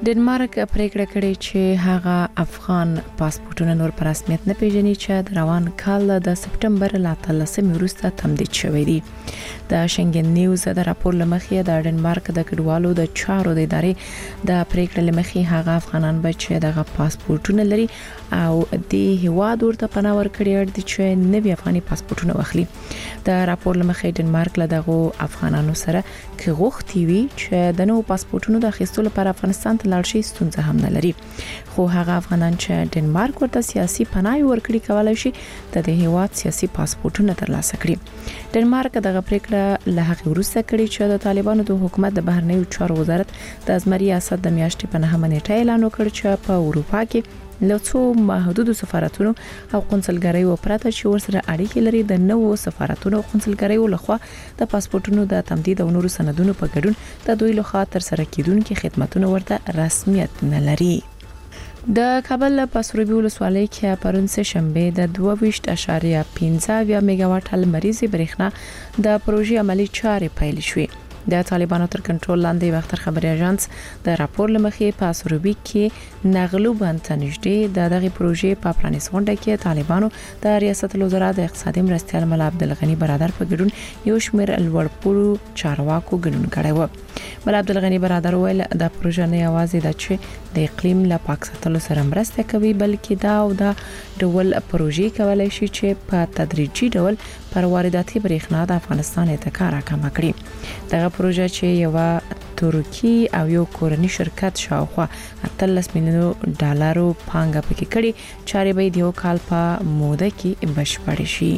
ډنمارک پریکړه کړې چې هغه افغان پاسپورتونه نور په رسمیت نه پیژني چې د روان کال د سپټمبر ل 13 وروسته تمدید شوی دی. د شنګن نیوز د راپور لمخې د ډنمارک د کډوالو د چارو د ادارې د پریکړه لمخې هغه افغانان به چې دغه پاسپورتونه لري او د هواد ورته پناه ورکړي اړ دي چې نوي افغاني پاسپورتونه واخلي. د راپور لمخې ډنمارک له دغه افغانانو سره کې غوښتي وي چې د نوو پاسپورتونو د اخیستلو لپاره افغانستان ته لاړ شي ستونزه هم نه لري. خو هغه افغانان چې ډنمارک ورته سیاسي پناه ورکړي کولای شي د هیواد سیاسي پاسپورتونه ترلاسه کړي. ډنمارک دغه پریکړه له هغه وروسته کړې چې د طالبانو د حکومت د بهرنیو چارو وزارت د ازمري اسد د میاشتې په 9 نیټه اعلان وکړ چې په اروپا کې له څو محدود سفارتونو او قونسلګریو پرته چې ورسره اړیکې لري د نوو سفارتونو او قونسلګریو لخوا د پاسپورتونو د تمدید او نورو سندونو په ګډون د دوی لخوا تر سره کیدونکو خدماتونه ورته رسمیت نه لري. د کابل په سروبي ولسوالۍ کې پرون سه شنبه د 22.15 میگاواټ لمریزي برېښنا د پروژې عملی چارې پیل شوې. د طالبانو تر کنټرول لاندې وختر خبري اژانس د راپور لمخې په سروبي کې نغلو بنت نږدې د دغه پروژې په پرانیس غونډه کې طالبانو د ریاست الوزرا د اقتصادي مرستيال ملا عبدالغنی برادر په ګډون یو شمېر لوړپوړو چارواکو ګډون کړی و. ملا عبدالغنی برادر ویل د پروژې نه یوازې د چې د اقلیم له پاک ساتلو سره مرسته کوي بلکې دا او د ډول پروژې کولای شي چې په تدریجي ډول پر وارداتي برېښنا د افغانستان اتکا راکمه کړي. دغه پروژه چې یو ترکی او یو کورنی شرکت شاوخوا 13 میلیون ډالرو پانګه پکې کړي چارې به د یو کال په موده کې بشپړ شي.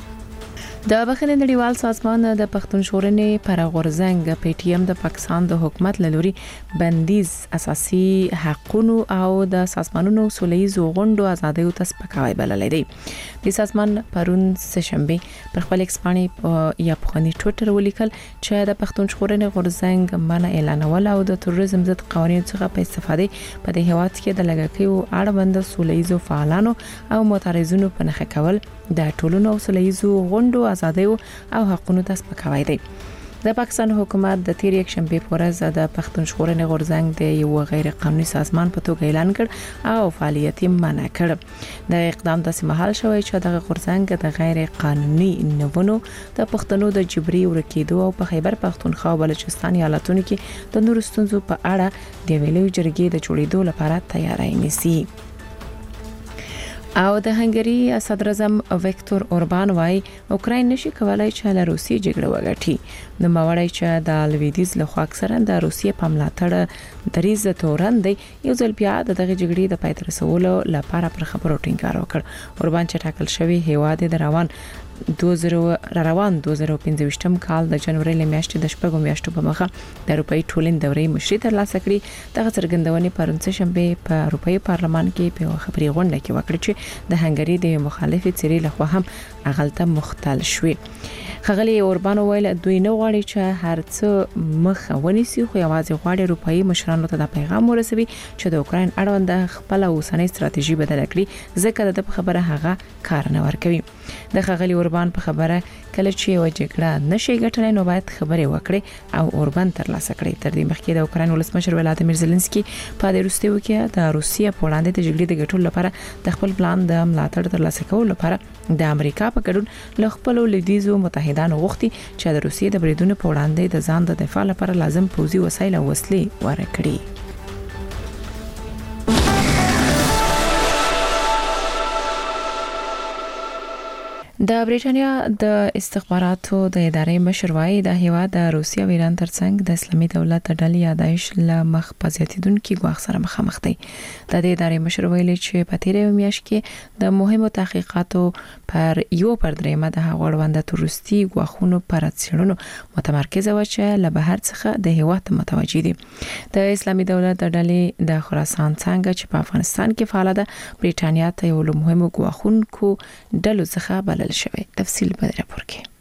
د بخښنې نړیوال سازمان د پښتون ژغورنې پر غورځنګ پی ټی ایم د پاکستان د حکومت لوري بندیز اساسي حقوقو او د سازمانونو سولهییزو غونډو ازادۍ ته سپکاوی بللی دی. د سازمان پرون سه شنبه پر خپل ایکس باندې یا په ټوئیټر ولیکل چې د پښتون ژغورنې غورځنګ منع اعلانول او د تروریزم ضد قوانینو څخه په استفادې په د هیواد کې د لګښتو اړوند سولهییزو فعالانو او معترضونو په نخښه کول د ټولنو سولهییزو غونډو ازادۍ او حقوقو ته سپکاوی دی. د پاکستان حکومت د تیر یک شنبه په ورځ د پښتون ژغورنې غورځنګ د یو غیر قانوني سازمان په توګه اعلان کړ او فعالیت یې منع کړ. د اقدام د سمحال شوی چې د غورځنګ د غیر قانوني نوونو د پښتنو د جبري ورکیدو او په خیبر پښتونخوا او بلوچستان ایالتونو کې د نورو ستونزو په اړه د ویلو جرګې د جوړېدو لپاره تیاری نیسي. او د هنګری صدر اعظم ویکتور اوربان وايي اوکراین نشي کولای چې له روسیې جګړه وګټي. نو ماوړی چې د لویدیز له خوا اکثرا د روسیې په ملاتړ دریز تورن دی یو ځل بیا د دغه جګړې د پای ته رسولو لپاره پر خبرو ټینګار وکړ. اوربان چې ټاکل شوی هیواد د روان 2015 کال د جنوري میاشتې د شپږو میاشتو په مخه د اروپאי ټولنې دورې مشري ترلاسه کړې. دغه څرګندونې پرون سه شنبه په اروپאי پارلمان کې په خبري غونډه کې وکړه چې د هنګری د مخالفت سری لخوا هم اغلطه مختل شوې. خغلی اوربان ویل دوی نه غواړي چې هر څه مخ ونیسي خو یوازې غواړي اروپאי مشرانو ته د پیغام ورسوي چې د اوکراین اړوند خپل اوسنۍ ستراتیژي بدل کړي ځکه د خبره هغه کار نه ورکوي. د خغلی اوربان په خبره کله چې یو جګړه نشي ګټلای نو باید خبرې وکړي او اوربان ترلاسه کړي. تر دې مخکې د اوکراین ولسمشر ولادیمیر زيلنسکي په د روسیې کې د روسیې په وړاندې د جګړې د ګټلو لپاره د خپل پلان د ملاتړ ترلاسه کولو لپاره د امریکا په ګډون له خپل لیدیزو متحدانو غوښتي چې د روسیې د بریدونو په وړاندې د ځان د دفاع لپاره لازم پوځي وسایل او وسلې ورکړي. د بریټانیا د استخباراتو د ادارې مشر وايي د هیواد د روسیې او ایران ترڅنګ د اسلامي دولت د ډلې یادایش له مخ په زیاتیدونکو ګواښ سره مخامخ دي. د دې ادارې مشر ویلي چې په تیرې میاشت کې د مهمو تحقیقاتو پر یو پر درېمه د هغوړوند تروریستي ګواښونو پر څېړنو متمرکز و چې له بهر څخه د هیواد متوجي دي. د اسلامي دولت د ډلې د خراسان څنګه چې په افغانستان کې فعال ده بریټانیا ته یو له مهمو ګواښونکو ډلو څخه بلل شوی. تفصیل په راپور کې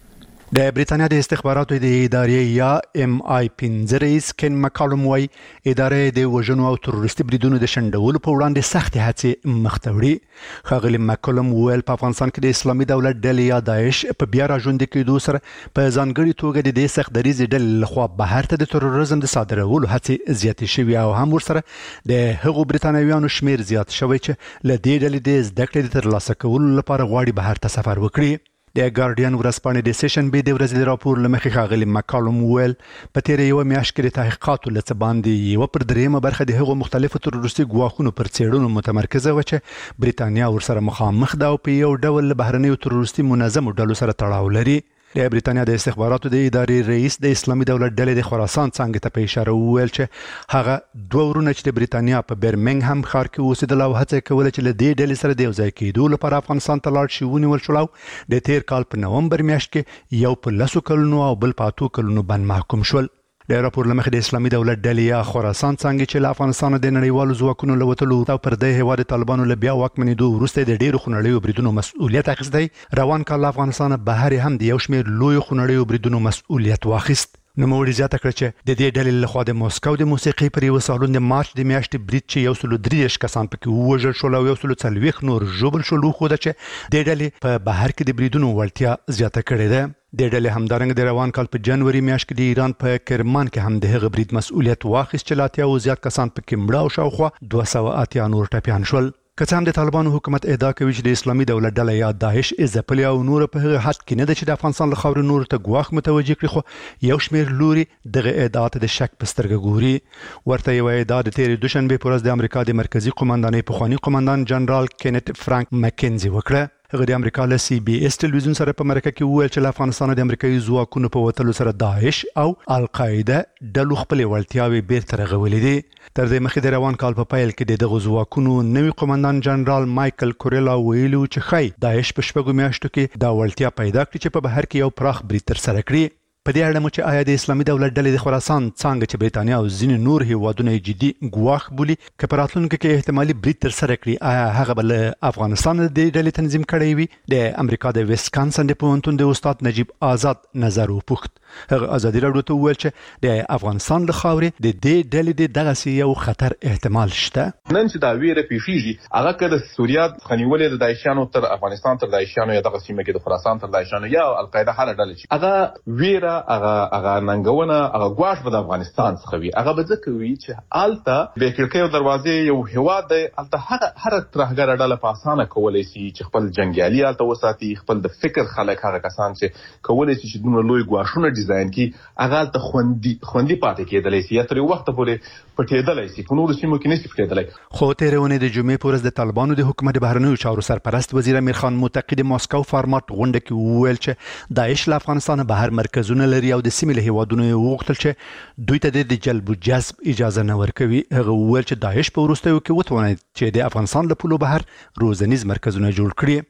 د بریتانیا د استخباراتو د ادارې یا MI5 رئیس کین مکالم وای ادارې د وژنو او تروریستي بریدونو د شندولو په وړاندې سخت هڅې مختوړي. ښاغلي مکالم ویل په افغانستان کې د اسلامي دولت ډلې یا داعش په بیا راژوندي کېدو سره په ځانګړي توګه د دې سخت دریځ ډلې لخوا بهر ته د تروریزم د صادرولو هڅې زیاتې شوي او هم ورسره د هغو بریتانویانو شمیر زیات شوی چې له دې ډلې د زده کړې د ترلاسه کولو لپاره غواړي بهر ته سفر وکړي. د ګارډین ورځپاڼې د سیشنبې د ورځې د راپور له مخې ښاغلي مکالم ویل په تېره یوه میاشت کې د تحقیقاتو له څه باندې یوه پر درېیمه برخه د هغو مختلفو تروریستي ګواښونو پر څېړنو متمرکزه وه چې بریتانیا ورسره مخامخ ده او په یو ډول له بهرنیو تروریستي منظمو ډلو سره تړاو لري. د بریتانیا د استخباراتو د ادارې رئیس د اسلامي دولت ډلې د خراسان څانګې ته په اشاره وویل چې هغه دوه ورونه چې د بریتانیا په برمنګهم ښار کې اوسېدل او هڅه کوله چې له دې ډلې سره د یوځای کېدو لپاره افغانستان ته لاړ شي ونیول شول او د تېر کال په نومبر میاشت کې یو په 10 کلونو او بل په 8 کلونو باندې محکوم شول. د راپور لمخې د اسلامي دولت ډلې یا خراسان څنګه چې له افغانستان د نړیوالو ځواکونو له وتلو او پر دې هیواد طالبانو له بیا واکمنېدو وروسته د ډېرو خونړیو بریدونو مسؤلیت اخیستی. روان کال افغانستان بهر هم د یو شمېر لوی خونړیو بریدونو مسؤلیت واخیست. نوموړي زیاته کړه چې د دې ډلې لخوا د موسکو د موسیقي پر یو سالون د مارچ د میاشتې برید چې 133 کسان پکې ووژل شول او 140 نور ژوبل شول خو د چې د ډلې په بهر کې د بریدونو وړتیا زیاته کړې ده. د ډلې همدارنګه د روان کال په جنوري میاشت کې د ایران په کرمان کې هم د هغه برید مسؤلیت واخیست چې لاتیا او زیات کسان پکې مړه او شاوخوا 280 نور ټپیان شول. که څه هم د طالبانو حکومت ادعا کوي چې د اسلامي دولت ډله یا داعش ځپلې او نور په هغه حد کې نه ده چې د افغانستان له خاورې نور ته ګواښ متوجه کړي، خو یو شمېر لوري دغه ادعا ته د شک په سترګه ګوري. ورته یو ادعا د تېرې دوشنبې په ورځ د امریکا د مرکزي قومندانۍ پخواني قومندان جنرال کینیت فرانک مکینزي وکړه. هغه د امریکا له CBS ټلویزیون سره په مرکه کې وویل چې له افغانستان د امریکایي ځواکونو په وتلو سره داعش او القاعده ډلو خپلې وړتیاوې بیرته رغولې دي. تر دې مخکې د روان کال په پیل کې د دغو ځواکونو نوي قومندان جنرال مایکل کورلا ویلو چې خای داعش په شپږو میاشتو کې دا وړتیا پیدا کړې چې په بهر کې یو پراخ برید ترسره کړي. په دې اړه مو چې آیا د اسلامي دولت ډلې د خراسان څنګه چې بریتانیا او ځینې نور هیوادونه جدي ګواښ بولي که په راتلونکي کې احتمالي برید ترسره کړي، آیا هغه به له افغانستان د ډلې تنظیم کړی وي؟ د امریکا د ویسکانسن د پوهنتون د استاد نجیب آزاد نظر وپوښت. هغه ازادي راډیو ته وویل چې د افغانستان له خاورې د دې ډلې د دغسې یو خطر احتمال شته. نن چې دا ویره پیښیږي هغه که د سوریه خنیولې د داعشانو تر افغانستان تر داعشانو یا دغه سیمه کې د خراسان تر داعشانو یا القاعده هر ډله چې هغه ویره هغه ننګونه هغه ګواښ به د افغانستان څخه وي، هغه به ځکه وي چې الته به کړکۍ او دروازې یو هیواد دی، الته هر ترهګره ډله په اسانه کولی شي چې خپل جنګیالي الته وساتي، خپل د فکر خلک هغه کسان چې کولی شي چې دومره لوی ګواښونه ډیزاین کړي هغه الته خوندي پاتې کېدلی شي یا تر یو وخته پورې پټېدلی شي، په نورو سیمو کې نشي پټېدلی. خو تېرې اونۍ د جمعې په ورځ د طالبانو د حکومت بهرنیو چارو سرپرست وزیر امیر خان متقي د ماسکو فارمات غونډه کې وویل چې داعش له افغانستان بهر مرکزونه لري او د سیمې له هیوادونو یې وغوښتل چې دوی ته د جلب و جذب اجازه نه ورکوي. هغه وویل چې داعش په وروستیو کې وتوانید چې د افغانستان له پولو بهر روزنیز مرکزونه جوړ کړي.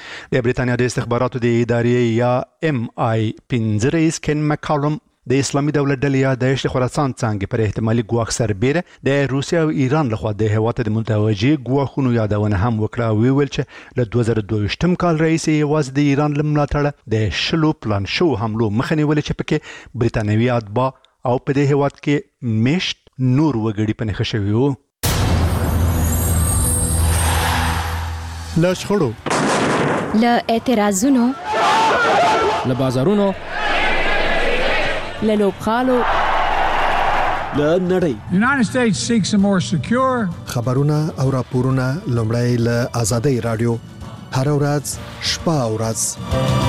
د بریتانیا د استخباراتو د ادارې یا MI5 رئیس کین مکالم د اسلامي دولت ډلې یا داعش د خراسان څنګه پر احتمالي ګواښ سربېره د روسیې او ایران لخوا د هیواد د متوجه ګواښونو یادونه هم وکړه او ویل چې له 2022 کال راهیسې یوازې د ایران له ملاتړه د 10 پلان شو حملو مخه نیولې چې پکې بریتانوي اتباع او په دې هیواد کې میشت نور وګړي په نښه شوي وو. له شخړو، له اعتراضونو، له بازارونو، له لوبغالو، له نړۍ. The United States seeks a more secure. خبرونه او راپورونه لومړی له آزادۍ رادیو هر ورځ شپه او ورځ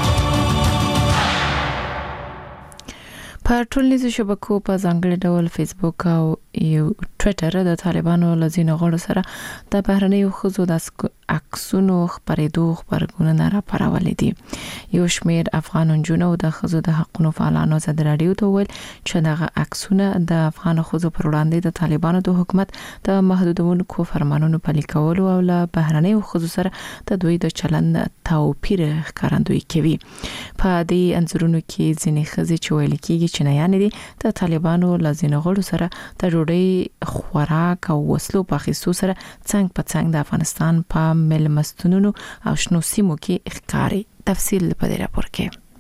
په ټولنیزو شبکو په ځانګړي ډول فیسبوک او یو ټویټر د طالبانو له ځینو غړو سره د بهرنیو ښځو د عکسونو خپرېدو خبرونه راپارولې دي. یو شمېر افغان نجونو د ښځو د حقونو فعالانو ازادي راډیو ته وویل چې دغه عکسونه د افغان ښځو پر وړاندې د طالبانو د حکومت د محدودونکو فرمانونو پلي کولو او له بهرنیو ښځو سره د دوی د چلند توپیر ښکارندویي کوي. په دې انځورونو کې ځینې ښځې چې ویل کېږي چې نه دي د طالبانو له ځینو غړو سره د ډوډۍ خوراک او وسلو په اخیستو سره څنګ په څنګ د افغانستان په ملمستونونو او شنو سیمو کې ښکاري. تفصیل په دې راپور کې.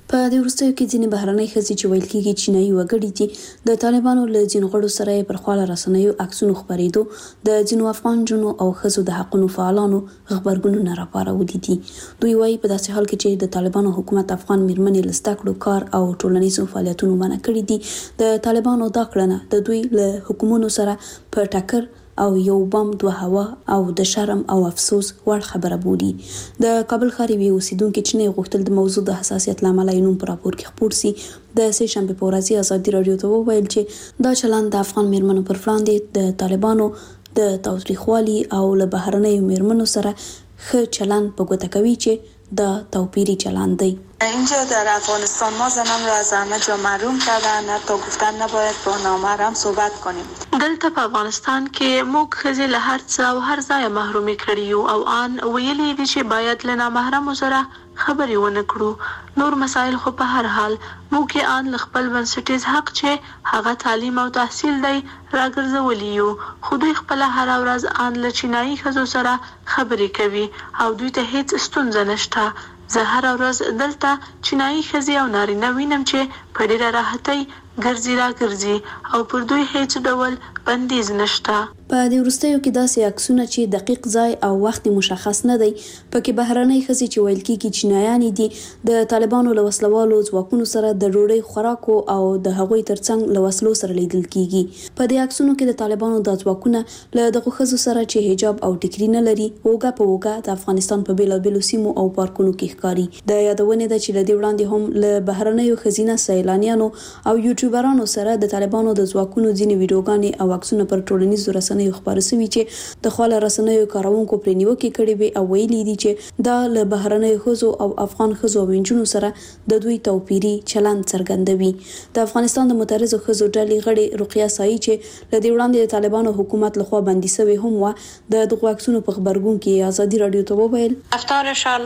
په دې وروستیو کې ځینې بهرنۍ ښځې چې ویل کېږي چینایي وګړي دي د طالبانو له ځینو غړو سره پر خواله رسنیو عکسونو خپرېدو د ځینو افغان جنو او ښځو د حقونو فعالانو غبرګونونه راپارولي دي. دوی وايي په داسې حال کې چې د طالبانو حکومت افغان میرمنې له زده کړو کار او ټولنیزو فعالیتونو منع کړي دي، د طالبانو دا کړنه د دوی له حکومتونو سره په ټکر او یو بم دوه هوا او د شرم او افسوس وړ خبره بولي. د کابل ښار یوې اوسیدونکو چې نه غوښتل د موضوع د حساسیت لامل یې نوم پر راپور کې خپور سي د سې شنبه په ورځ ازادي رادیو ته وویل چې دا چلند د افغان میرمنو پر وړاندې د طالبانو د تاوتریخوالي او له بهرنیو میرمنو سره ښه چلند په ګوته کوي چې دا توپیری چلند دی. اینجا در افغانستان ما زنان را از همه جا محروم کردن، حتی گفتن نباید با نامحرم صحبت کنیم. دلته په افغانستان کې موږ ښځې له هر څه او هر ځای محرومې کړي یو او ان ویلي دي چې باید له نامحرمو سره خبرې ونه کړو. نور مسایل خو په هر حال موږ یې ان له خپل بنسټیز حق چې هغه تعلیم او تحصیل دی راګرځولي یو، خو دوی خپل هر ورځ ان له چینایي ښځو سره خبرې کوي او دوی ته هیڅ ستونزه نشته. زه هر ورځ دلته چینایي ښځې او نارینه وینم چې په ډېره راحتۍ ګرځي راګرځي او پر دوی هیڅ ډول بندیز نشته. په دې وروستیو کې داسې عکسونه چې دقیق ځای او وخت مشخص نه دی پکې بهرنۍ ښځې چې ویل کېږي چینایانې دي د طالبانو له وسلوالو ځواکونو سره د ډوډۍ خوراکو او د هغوی ترڅنګ له وسلو سره لیدل کېږي. په دې عکسونو کې د طالبانو د ځواکونه له دغو ښځو سره چې حجاب او ټیکري نه لري اوږه په اوږه د افغانستان په بیلابیلو سیمو او پارکونو کې ښکاري. د یادونې ده چې له دې وړاندې هم له بهرنیو ښځینه سیلانیانو او یوټیوبرانو سره د طالبانو د ځواکونو ځینې ویډیوګانې او عکسونه پر ټولنیزو رسنیو خپاره شوي چې د خواله رسنیو کاروونکو پرې نیوکې کړې وي او ویلي دي چې دا له بهرنیو ښځو او افغان ښځو او نجونو سره د دوی توپیری چلند څرګندوي. د افغانستان د متحرزو ښځو ډلې غړي رقیه سایي چې له دې وړاندې د طالبانو حکومت لخوا بندي شوی هم و د دغو عکسونو په خبرګون کې ازادي رادیو ته وویل رفتارشان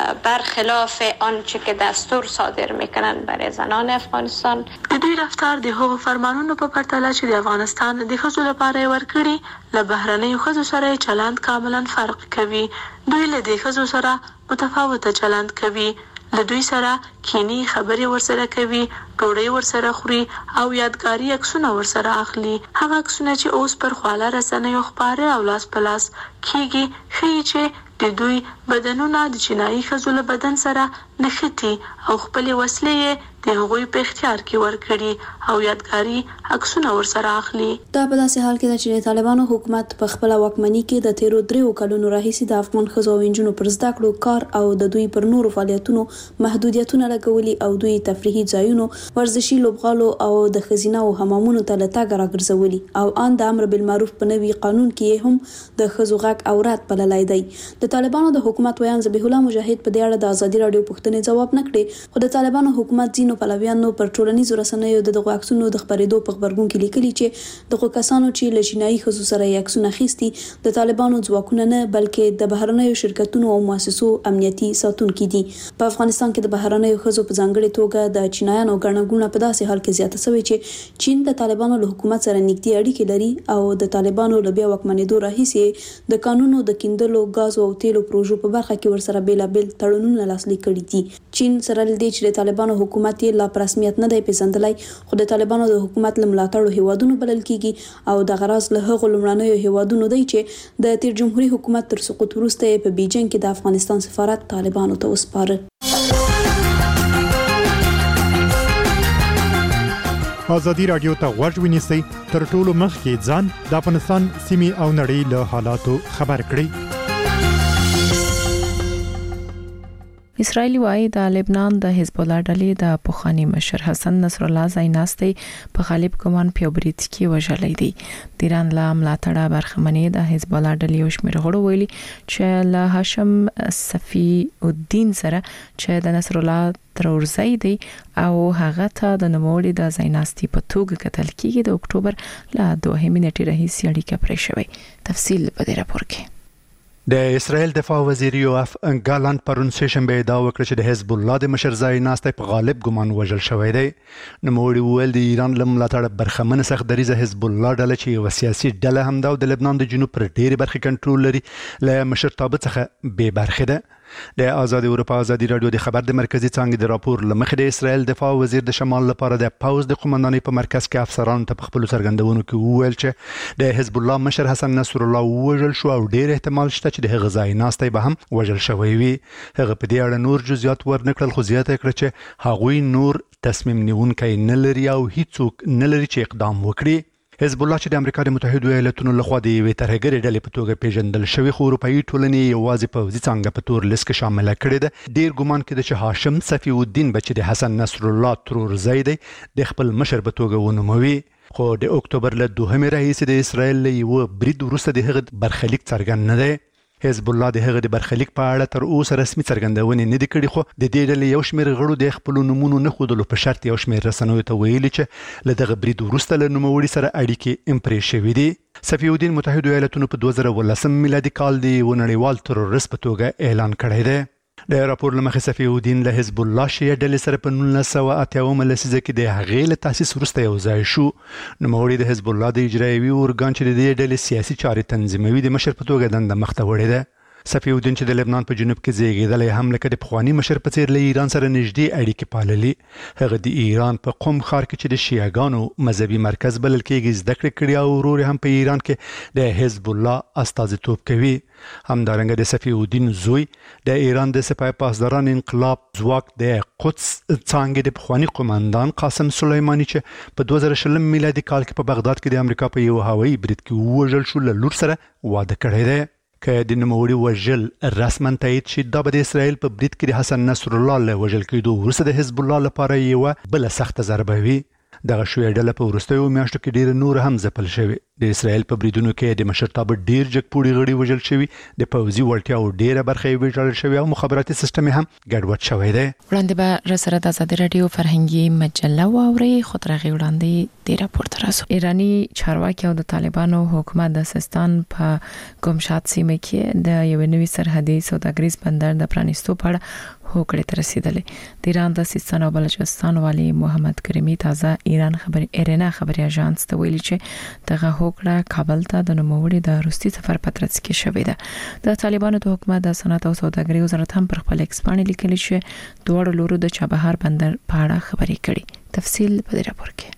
برخلاف آنچه که دستور صادر میکنن برای زنان افغانستان. د دوی رفتار د هغو فرمانونو په پرتله چې د افغانستان د ښځو لپاره ورکړي له بهرنیو ښځو سره چلند کاملا فرق کوي. دوی له دې ښځو سره متفاوته چلند کوي، له دوی سره کینی خبرې ورسره کوي، ډوډۍ ورسره خوري او یادګاري عکسونه ورسره اخلي. هغه عکسونه چې اوس پر خواله رسنیو خپاره او لاس په لاس کیږي ښیي چې د دوی بدنونه د چینایي ښځو له بدن سره نښتي او خپلې وسلې یې د هغوی په اختیار کې ورکړي او یادګاري عکسونه ورسره اخلي. دا په داسې حال کې ده چې طالبانو حکومت په خپل واکمنۍ کې د تیرو 3 کلونو راهیسې د افغان ښځو او نجونو پر زده کړو کار او د دوی پر نورو فعالیتونو محدودیتونه لګولي او دوی تفریحي ځایونو، ورزشي لوبغالو او د ښځینه او حمامونو ته له تګ راګرځولي او ان د امر بالمعروف په نوي قانون کې هم د ښځو غږ اورات بللی دی. د طالبانو د حکومت ویان ذبیح الله مجاهد په دې اړه د ازادي رادیو پوښتنې ځواب نه کړي، خو د طالبانو حکومت ځینو پلویانو پر ټولنیزو رسنیو د دغو عکسونو د خبرېدو په خبرګون کې لیکلي چې دغو کسانو چې له چینایي ښځو سره یې عکسونه اخیستي د طالبانو ځواکونه نه بلکې د بهرنیو شرکتونو او مؤسسو امنیتي ساتونکي دي. په افغانستان کې د بهرنیو ښځو په ځانګړي توګه د چینایانو ګڼه ګوڼه په داسې حال کې زیاته شوې چې چین د طالبانو له حکومت سره نږدې اړیکې لري او د طالبانو له بیا واکمنېدو راهیسې د قانونو د کیندلو غاز او تیلو پروژو په برخه کې ورسره بیلابل تړونونه لاسلیک کړي دي. چین سره لدې چې د طالبانو حکومت یې لا په رسمیت نه دی پیژندلی، خو د طالبانو د حکومت له ملاتړو هیوادونو بلل کیږي او د غراض له هغو لومړنیو هیوادونو دی چې د تیر جمهوریت حکومت تر سقوط وروسته په بیجینګ کې د افغانستان سفارت طالبانو ته وسپاره. ازادي رادیو ته غوږ ونیسئ، تر ټولو مخکې ځان د افغانستان سیمې او نړۍ له حالاتو خبر کړئ. اسرائیل وايي د لبنان د حزب الله ډلې د پخوانی مشر حسن نصر الله زایناستي په غالب ګمان په برید کې وژلې دي. د ایران لا ملاتړه برخمنې د حزب الله ډلې او شمیر غړو ویلي چې له هاشم صفی الدین سره چې د نصر الله ترورزی دی او هغه ته د نوموړي د زایناستي په توګه کتل کېږي د اکتوبر له 2 نیټې راهیسې اړیکه پرې شوې. تفصیل په دې راپور کې. د اسرائیل دفاع وزیر یوآف ګالانت پرون سهشنبه دا وکړه چې د حزب الله د مشر زایناستي په غالب ګمان وژل شوی دی. نوموړي وویل د ایران له ملاتړه برخمنه سخت دریځه حزب الله ډله چې یوه سیاسي ډله هم ده او د لبنان د جنوب پر ډېرې برخې کنټرول لري له مشرتابه څخه بې برخې ده. د آزاد اروپا ازادي رادیو د خبر د مرکزی څنګه د راپور لمخې د اسرائیل دفاع وزیر د شمال لپاره د پاوز د قومندانۍ په مرکز کې افسرانو ته خپل څرګندونو کې وویل چې د حزب الله مشر حسن نصر الله وژل شو او ډیر احتمال شته چې د غزای ناستي به هم وژل شوی وي. هغه په دې اړه نور جزئیات ورنکړل، خو زیاته کړه چې هغوی نور تصمیم نیونکي نه لري او هیڅوک نه لري چې اقدام وکړي. حزب الله چې د امریکا د متحده ایالاتونو لخوا د یوې ترهګرې ډلې په توګه پیژندل شوی، خو اروپאי ټولنې یوازې پوځي څانګه په تور لیست کې شامل کړې ده. ډیر ګومان کېده چې هاشم صفی الدین بچی د حسن نصر الله ترور زیدی د خپل مشر په توګه ونوموي، خو د اکتوبر له 2 رئیس د اسرائیل له یو برید وروسته د هغه برخلیک څرګند نه دی. حزب الله د هغه د برخلیک په اړه تر اوسه رسمي څرګندونې نه دي کړې، خو د دې ډلې یو شمېر غړو د خپل نومونو نه ښودلو په شرط یو شمېر رسنیو ته ویلي چې له دغه برید وروسته له نوموړي سره اړیکې امپرې شوي دي. صفی الدین متحده ایالاتونو په 2018 میلادي کال د نړیوال تروریست په توګه اعلان کړی دی. د راپور لمخې صفی الدین له حزب الله شیعه ډلې سره په 1980 لسیزه کې د هغې له تاسیس وروسته یو ځای شو. نوموړي د حزب الله د اجرایوي ارګان چې د دې ډلې سیاسي چارې تنظیموي د مشر په توګه دنده مخته وړې ده. صفی الدین چې د لبنان په جنوب کې زیږیدلی هم لکه د پخواني مشر په څیر له ایران سره نږدې اړیکې پاللي. هغه د ایران په قم ښار کې چې د شیعهګانو مذهبي مرکز بلل کېږي زده کړې کړي او ورور هم په ایران کې د حزب الله استازیتوب کوي. همدارنګه د صفی الدین زوی د ایران د سپاه پاسداران انقلاب ځواک د قدس څانګې د پخواني قومندان قاسم سلیمانی چې په 2020 میلادي کال کې په بغداد کې د امریکا په یو هوایي برید کې ووژل شو، له لور سره واده کړی دی. که د نوموړي وژل رسما تایید شي، دا به د اسرائیل په برید کې د حسن نصر الله له وژل کېدو وروسته د حزب الله لپاره یوه بله سخته ضربه وي. دغه شویه ډله په وروستیو میاشتو کې ډېره نور هم ځپل شوې. د اسرائیل په بریدونو کې د مشرتابه ډیر جګپوړي غړي وژل شوي، د پوځي وړتیاو ډیره برخه یې ویجاړل شوې او مخابراتي سیستم هم ګډوډ شوی دی. وړاندې به رسره د آزادي رادیو فرهنګي مجله واوري، خو تر هغې وړاندې د راپور ته راسو. ایراني چارواکي او د طالبانو حکومت د سیستان په ګمشات سیمه کې د یوې نوې سرحدي سوداګریز بندر د پرانیستو په اړه هوکړې ته رسیدلې. د ایران د سیستان او بلوچستان والي محمد کریمی تازه ایران ایرنا خبري اژانس ته ویلي چې دغه هوکړه کابل ته د نوموړي د روسي سفر په ترڅ کې شوې ده. د طالبانو د حکومت د صنعت او سوداګرۍ وزارت هم پر خپل ایکس باندې لیکلي چې دوه لورو د چابهار بندر په اړه خبري کړي. تفصیل په دې راپور کې.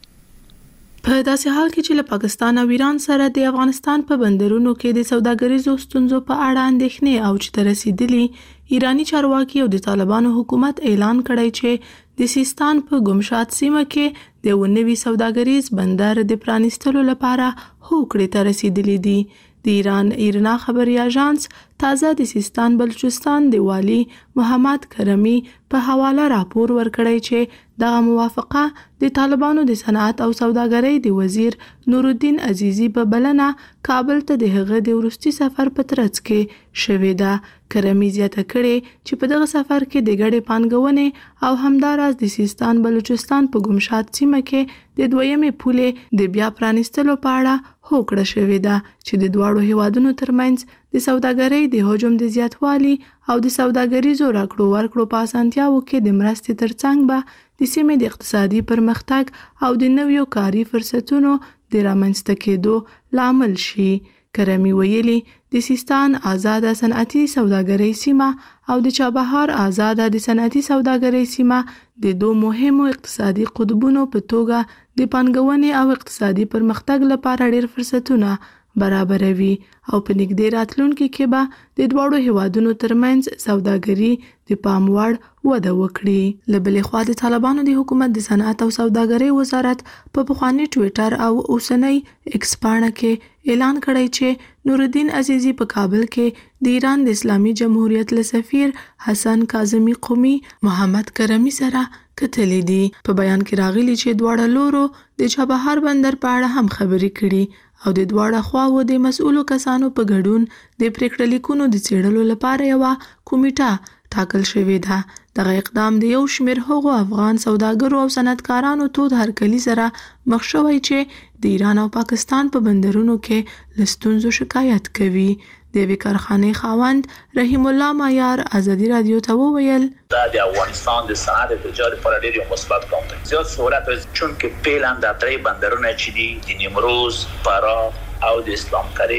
په داسې حال کې چې له پاکستان او ایران سره د افغانستان په بندرونو کې د سوداګریزو ستونزو په اړه اندېښنې او چې رسیدلي، ایرانی چارواکي او د طالبانو حکومت اعلان کړی چې د سیستان په ګمشات سیمه کې د نوي سوداګریز بندر د پرانیستلو لپاره هوکړې ته رسیدلې دي. د ایران ایرنا خبري اژانس تازه د سیستان بلوچستان د والي محمد کرمی په حواله راپور ورکړی چې دغه موافقه د طالبانو د صنعت او سوداګرۍ د وزیر نورالدین عزیزی په بلنه کابل ته د هغه د ورستي سفر په ترڅ کې شوې ده. کرمی زیاته کړې چې په دغه سفر کې د ګډې پانګونې او همداراز د سیستان بلوچستان په ګمشات سیمه کې د دویمې پولې د بیا پرانیستلو په اړه هوکړه شوې ده چې د دواړو هیوادونو ترمنځ د سوداګرۍ د حجم د زیاتوالي او د سوداګریزو راکړو ورکړو په اسانتیاو کې د مرستې ترڅنګ به د سیمې د اقتصادي پرمختګ او د نویو کاري فرصتونو د رامنځته کېدو لامل شي. کرمی ویلي د سیستان آزاده صنعتي سوداګرۍ سیمه او د چابهار آزاده د صنعتي سوداګرۍ سیمه د دوه مهمو اقتصادي قطبونو په توګه د پانګونې او اقتصادي پرمختګ لپاره ډېر فرصتونه برابروي او په نږدې راتلونکي کې به د دواړو هیوادونو ترمنځ سوداګري د پام وړ وده وکړي. له بلې خوا د طالبانو د حکومت د صنعت او سوداګرۍ وزارت په پخواني ټویټر او اوسنۍ ایکس پاڼه کې اعلان کړی چې نورالدین عزیزی په کابل کې د ایران د اسلامي جمهوریت له سفیر حسن کاظمی قومي محمد کرمی سره کتلې دي. په بیان کې راغلي چې دواړه لورو د چابهار بندر په اړه هم خبرې کړي او د دواړه خواو د مسؤلو کسانو په ګډون د پریکړه لیکونو د څېړلو لپاره یو کمیټه ټاکل شوې ده. دغه اقدام د یو شمېر هغو افغان سوداګرو او صنعتکارانو تود هرکلي سره مخ شوی چې د ایران او پاکستان په بندرونو کې له ستونزو شکایت کوي. د یوې کارخانې خاوند رحیم الله مایار آزادي رادیو ته وویل دا د افغانستان د صنعت تجارت لپاره ډېر یو مثبت ګام دی. زیات سهولت چون کې فعلا د درې بندرونه چې دي د نیمروز، فراه او د اسلام کری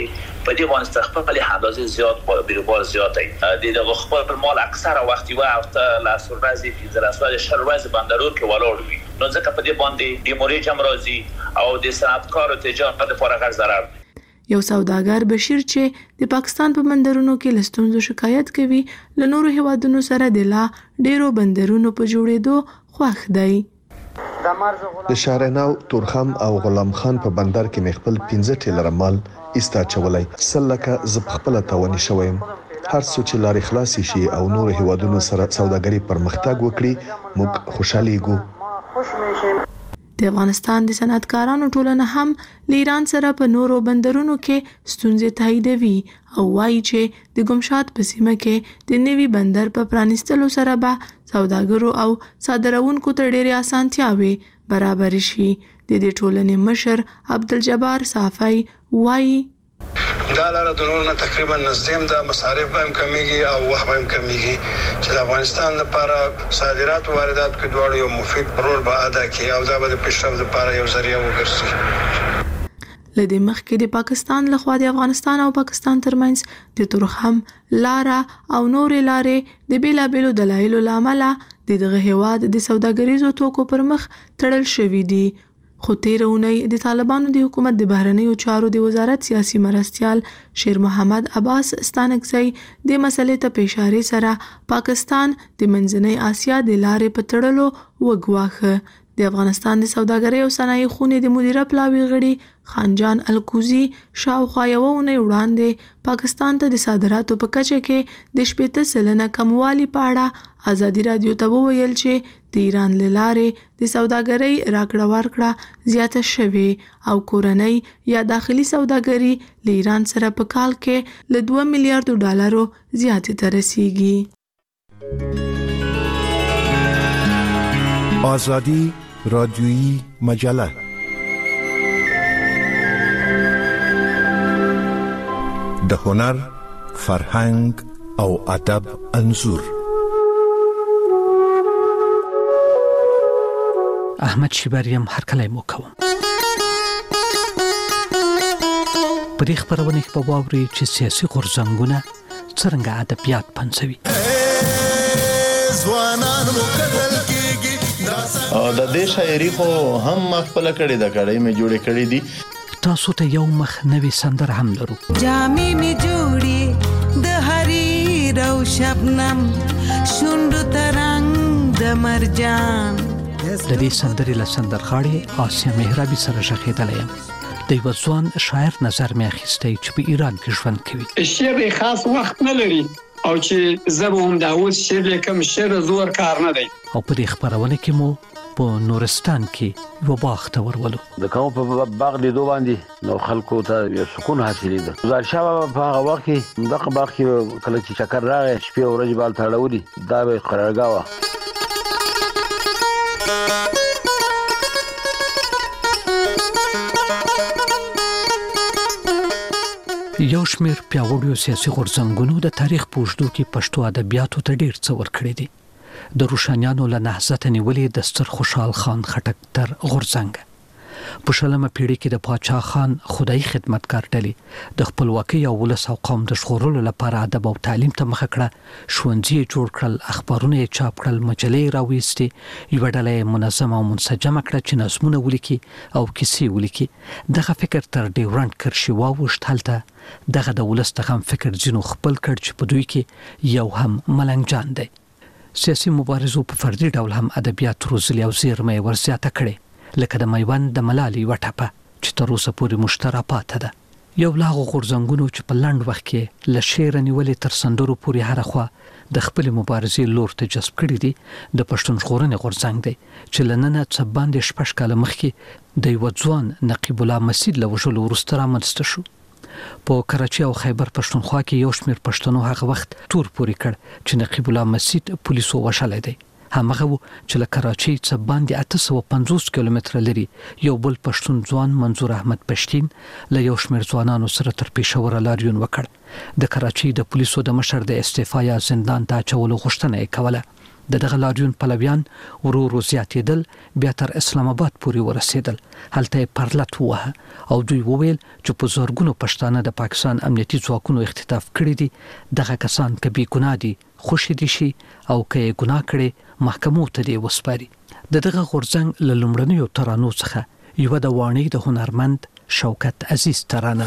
په دې باندې خپل اندازې زیات بیروبار زیات دی د خپل مال اکثره وخت وخت لا سوربازي په دراسته شروازي بندرور کې ولاړ وي نو ځکه په دې باندې ډیموریج هم راځي او د صنعتکار او تجارت لپاره غیر ضرر یو سوداګر بشیر چې د پاکستان په بندرونو کې لستونزو شکایت کوي له نورو هیوادونو سره د لا ډیرو بندرونو په جوړېدو خوښ دی. د شهرناو تورخم او غلام خان په بندر کې مخبل 15 ټیلر مال ایستا چولای سلکه ز خپل توانی شویم هر څو چې لارې خلاص شي او نور هیوادونو سره سوداګري پرمختګ وکړي موږ خوشاله یو. د افغانستان د صنعتکارانو ټولنه هم له ایران سره په نورو بندرونو کې ستونزې تاییدوي او وایي چې د ګمشاد په سیمه کې د نوي بندر په پرانیستلو سره به سوداګرو او صادروونکو ته ډېرې اسانتیاوې برابر شي. د دې ټولنې مشر عبدالجبار صافی وایي دا لاره د نورو نه تقریبا نزدیم د مصارف هم کمیږي او وخت هم کمیږي چې د افغانستان لپاره صادرات او واردات کې دواړو یو مفید رول به ادا کوي او دا به د پیشرفت لپاره یو ذریعہ وګرځي. لدې مخکې د پاکستان لخوا د افغانستان او پاکستان ترمنځ د تورخم لاره او نورې لارې د بیلابیلو دلایلو لامل د دغه هیواد د سوداګریزو توکو پر مخ تړل شوې دي. خو تیر اونۍ د طالبانو د حکومت د بهرنیو چارو د وزارت سیاسي مرستيال شیر محمد عباس ستانکزی د مسلې ته په اشاره سره پاکستان د منځنۍ اسیا د لارې په تړلو وګواخه. د افغانستان د سوداګرۍ او صنایع خونې د مدیره پلاوي غړي خانجان الکوزی شاوخوا یو اونۍ وړاندې پاکستان ته د صادراتو په کچه کې د 80% کموالي په اړه ازادي رادیو ته وویل چې د ایران له لارې د سوداګرۍ راکړه ورکړه زیاته شوې او کورنۍ یا داخلي سوداګري له ایران سره په کال کې له 2 میلیارډ ډالرو زیاتې ته رسیږي. آزادی رادیویی مجله د هنر، فرهنګ او ادب انځور. احمد شیبریم هرکلی مو کوم. په دې خبرونه کې په واوري چې سیاسي غورځنګونه څنګه ادبیات پنځوي. ځوانان مو کتل کیږي د دې شاعري خو هم خپل کړي د کړي مې جوړې کړي دي. تاسو ته یو مخ نوې سندره هم لرو. جامې می جوړي د حریر او شبنم شوندو ترنګ د مرجان. د دې سندرې له سندرغاړي آسیا مهرابي سره شخېدلې یم. د یو ځوان شاعر نظر مې اخیستی چې په ایران کې ژوند کوي. شعر خاص وخت نه لري او چې زبو هم دا اوس شعر لیکم شعر زور کار نه دی. او په دې خبرونه کې مو په نورستان کې یو باغ ته ورولو. د کوم په باغ لیدو باندې نو خلکو ته یو سکون حاصلېده. ظاهر شاه په هغه وخت کې دغه باغ کې کله چې چکر راغی شپې او ورځې بال تړولي دا به قرارګاه وه. یو شمېر پیاوړیو سیاسي غورځنګونو د تاریخ په اوږدو کې پښتو ادبیاتو ته ډېر څه ورکړي دي. د روشانیانو له نهضت نیولې د ستر خوشحال خان خټک تر غورځنګ په شلمه پیړۍ کې د پاچا خان خدای خدمتګار ډلې د خپلواکۍ او ولس او قوم د ژغورلو لپاره ادب او تعلیم ته مخه کړه. ښوونځي جوړ کړل، اخبارونه چاپ کړل، مجلې راوېستې، یوه ډله منظمه او منسجمه کړه چې نظمونه ولیکي او کیسې ولیکي. دغه فکر تر ډیورنډ کرښې واوښت. هلته دغه د ولس د غم فکر ځینو خپل کړ چې په دوی کې یو هم ملنګ جان دی. سیاسي مبارزو په فردي ډول هم ادبیات روزلي او زیرمې ورزیاته کړې، لکه د میوند د ملالۍ یوه ټپه چې تر اوسه پورې مشتره پاته ده. یو له هغو غورځنګونو چې په لنډ وخت کې له شعره نیولې تر سندرو پورې هره خوا د خپلې مبارزې لور ته جذب کړي دي د پښتون ژغورنې غورځنګ دی چې له ننه څه باندې 6 کاله مخکې د یوه ځوان نقیب الله مسید له وژلو وروسته رامنځته شو. په کراچۍ او خیبر پښتونخوا کې یو شمېر پښتنو هغه وخت تور پورې کړ چې نقیب الله مسید پولیسو وشلی دی. همغه و چې له کراچۍ څخه باندې 850 کیلومتره لري یو بل پښتون ځوان منظور احمد پښتین له یو شمېر ځوانانو سره تر پېښور لاریون وکړ. د کراچۍ د پولیسو د مشر د استعفا یا زندان ته اچولو غوښتنه یې کوله. دغه لاریون پلویان ورو زیاتېدل، بیا تر اسلام آباد پورې ورسېدل. هلته پرلط وه او دوی وویل چې په زورګونو پښتانه د پاکستان امنیتي ځواکونو اختطاف کړي دي. دغه کسان که بې ګناه دي خوشي دي شي او که یې ګناه کړي محکمو ته دې وسپاري. دغه غورځنګ له لومړنیو ترانو څخه یوه د واڼۍ د هنرمند شوکت عزیز ترانه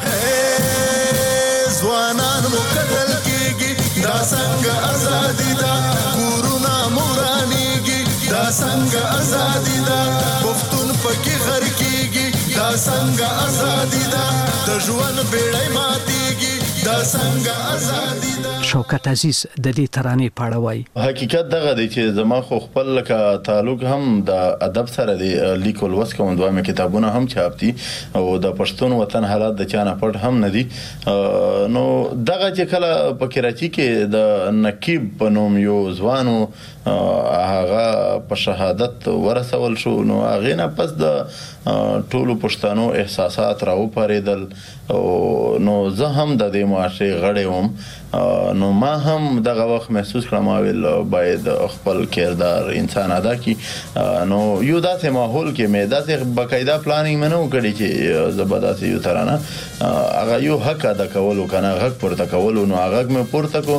ځوانان مو قتل کیږي دا څنګه ازادي ده کورونه مورانیږي دا څنګه ازادي ده پښتون پکې غر کیږي دا څنګه ازادي ده د ژوند بیړۍ ماتیږي دا څنګه ازادي ده. شوکت عزیز د دې ترانې په اړه وایي حقیقت دغه دی چې زما خو خپل لکه تعلق هم د ادب سره دی، لیکل وس کوم دوه مې کتابونه هم چاپ دي او د پښتون وطن حالات د چانه پټ هم نه دي. نو دغه چې کله په کراچي کې د نقیب په نوم یو ځوانو هغه په شهادت ورسول شو، نو هغه نه پس د ټولو پښتنو احساسات راوپاریدل. نو زه هم د دې معاشرې غړی وم، نو ما هم دغه وخت محسوس کړم ویل باید خپل کردار انسان ادا کی. نو یو داسې ماحول کې مې داسې باقاعده پلانینګ منو کړی چې زبردست یو ترانه هغه یو حق ادا کولو کنه حق پورته کولو، نو هغه مې پورته کو.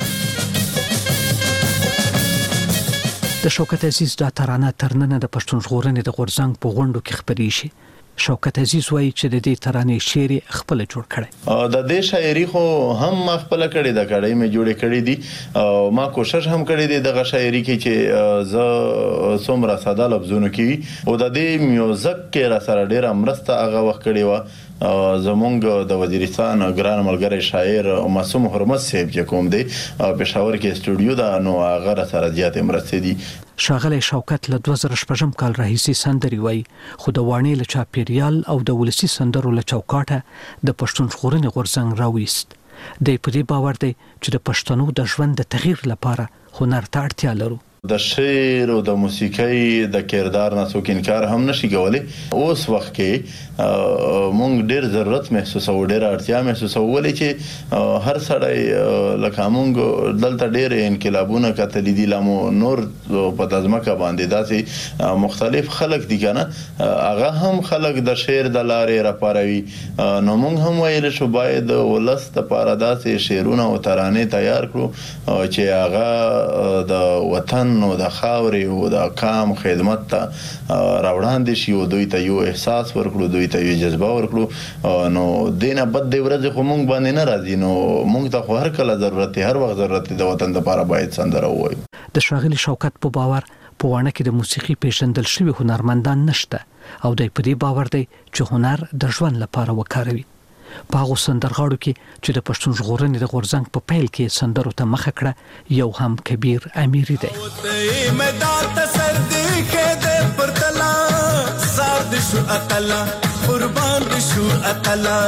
د شوکت عزیز دا ترانه تر ننه د پښتون ژغورنې د غورځنګ په غونډو کې خپرې شي. شوکت عزیز وایي چې د دې ترانې شعر خپل جوړ کړي. د دې شاعري خو هم خپل کړي د کړي مې جوړې کړي دي، ما کوشش هم کړی دی دغه شاعري کې چې ز څومره ساده لفظونه کې او د دې میوزیک کې را سره ډیره مرسته هغه وخت کړی و. زمونږ د وزیرستان ګران ملګری شاعر معصوم حرمت صاحب چې کوم دی پېښور کې سټوډیو دا، نو هغه را سره زیاتې مرستې دي. ښاغلی شوکت له 2006 کال راهیسې سندرې وایي، خو د واڼې له چاپیریال او د ولسي سندرو له چوکاټه د پښتون ژغورنې غورځنګ راویست. دی په دې باور دی چې د پښتنو د ژوند د تغییر لپاره هنر ته اړتیا لرو. د شعر او د موسیقۍ د کردار نه څوک انکار هم نشي کولی. اوس وخت کې مونږ ډېر ضرورت محسوسو، ډېر اړتیا محسوسو، ولې چې هر سړی لکه مونږ دلته ډېر انقلابونه کتلي دي، لمو نور په ځمکه باندې داسې مختلف خلک دي کنه، هغه هم خلک د شعر د لارې راپاروي. نو مونږ هم ویل شو باید ولس لپاره داسې شعرونه او ترانې تیار کړو چې هغه د وطن او د خاورې او د قام خدمت ته راوړاندې شي او دوی ته یو احساس ورکړو، دوی ته یو جذبه ورکړو. نو دینه بد دی ورځ خو مونږ باندې نه راځي، نو مونږ ته خو هر کله ضرورت دی، هر وخت ضرورت دی د وطن لپاره باید سندره ووایو. د ښاغلي شوکت په باور په واڼه کې د موسیقي پیژندل شوي هنرمندان نشته او دی په دې باور دی چې هنر د ژوند لپاره وکاروي. په هغو سندرغاړو کې چې د پښتون ژغورنې د غورځنګ په پیل کې سندرو ته مخه کړه یو هم کبیر امیری دی. میدان ته سر دی کې د پرتلا زاد شو اتلا قربان شو اتلا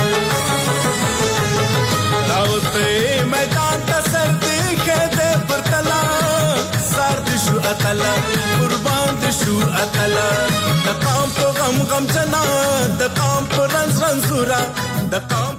راوته میدان ته سر دی کې د پرتلا زاد شو اتلا قربان شو اتلا د قام په غم غم جنا د قام په رنز رنزورا د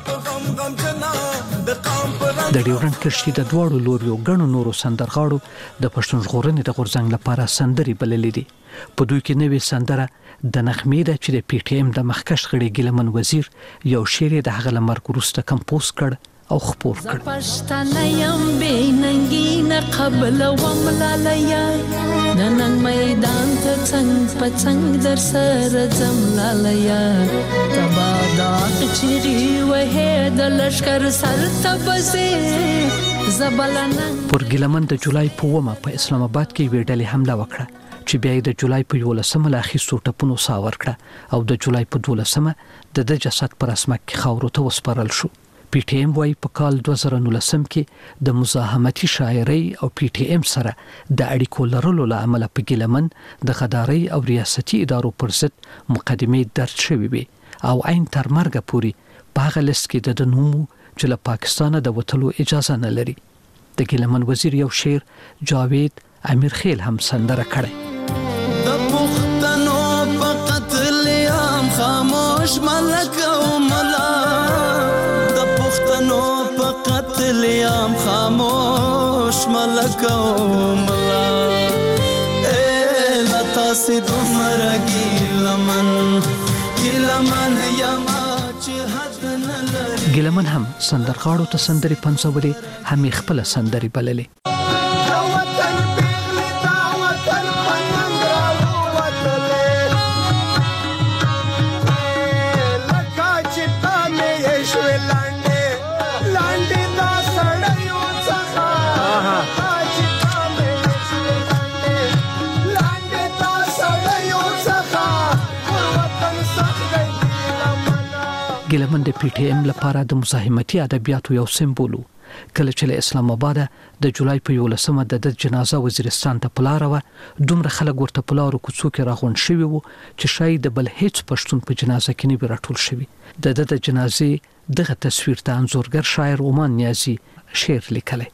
ډیورنډ کرښې د دواړو لوریو ګڼو نورو سندرغاړو د پښتون ژغورنې د غورځنګ لپاره سندرې بللې دي. په دوی کې نوې سندره د نغمې ده چې د پی ټی ایم د مخکښ غړي ګیلمن وزیر یو شعر د هغه له مرګ وروسته کمپوز کړ او خپور کړ. پښتنه یم بېننګي نه قبل وملالیا نن میدان ته څنګ په څنګ در سره ځم لالیا تبا دا چیغي وه د لشکر سر ته بزې زبلنه. پر ګیلمن د جولای په 1 په اسلام آباد کې وی ډلې حمله وکړه چې بیا د جولای په 11 لا اخیستو ټپونو سا ورکړه او د جولای په 12 د جسد پر اسمک خاورو ته وسپارل شو. پی ټی ایم وايي په کال 2019 کې د مزاحمتي شاعرۍ او پی ټی ایم سره د اړیکو لرلو له امله په ګیلمن د غدارۍ او ریاستي ادارو پر ضد مقدمې درج شوې وي او عین تر مرګه پورې په هغه لیست کې د نومو چې له پاکستانه د وتلو اجازه نه لري. د ګیلمن وزیر یو شعر جاوید امیر خیل هم سندره کړی. د پښتنو په قتل عام خاموش ملک او ملا پښتنو په قتل عام خاموش ملک او ملا ګیلمن هم سندرغاړو ته سندري پنځولې، هم خپل سندري بللې. ګیلمن د پی ټی ایم لپاره د مزاحمتي ادبیاتو یو سمبول و. کله چې له اسلام آباد د جولای په 11مه د جنازه وزیرستان ته پلاره و، دومره خلک ورته پلارو کوڅو کې راغونډ شوي وو چې شاید بل هیڅ پښتون په جنازه کې نه راټول شوی. د جنازې دغه تصویر ته انځورګر شاعر عمان نیازي شعر لیکلی.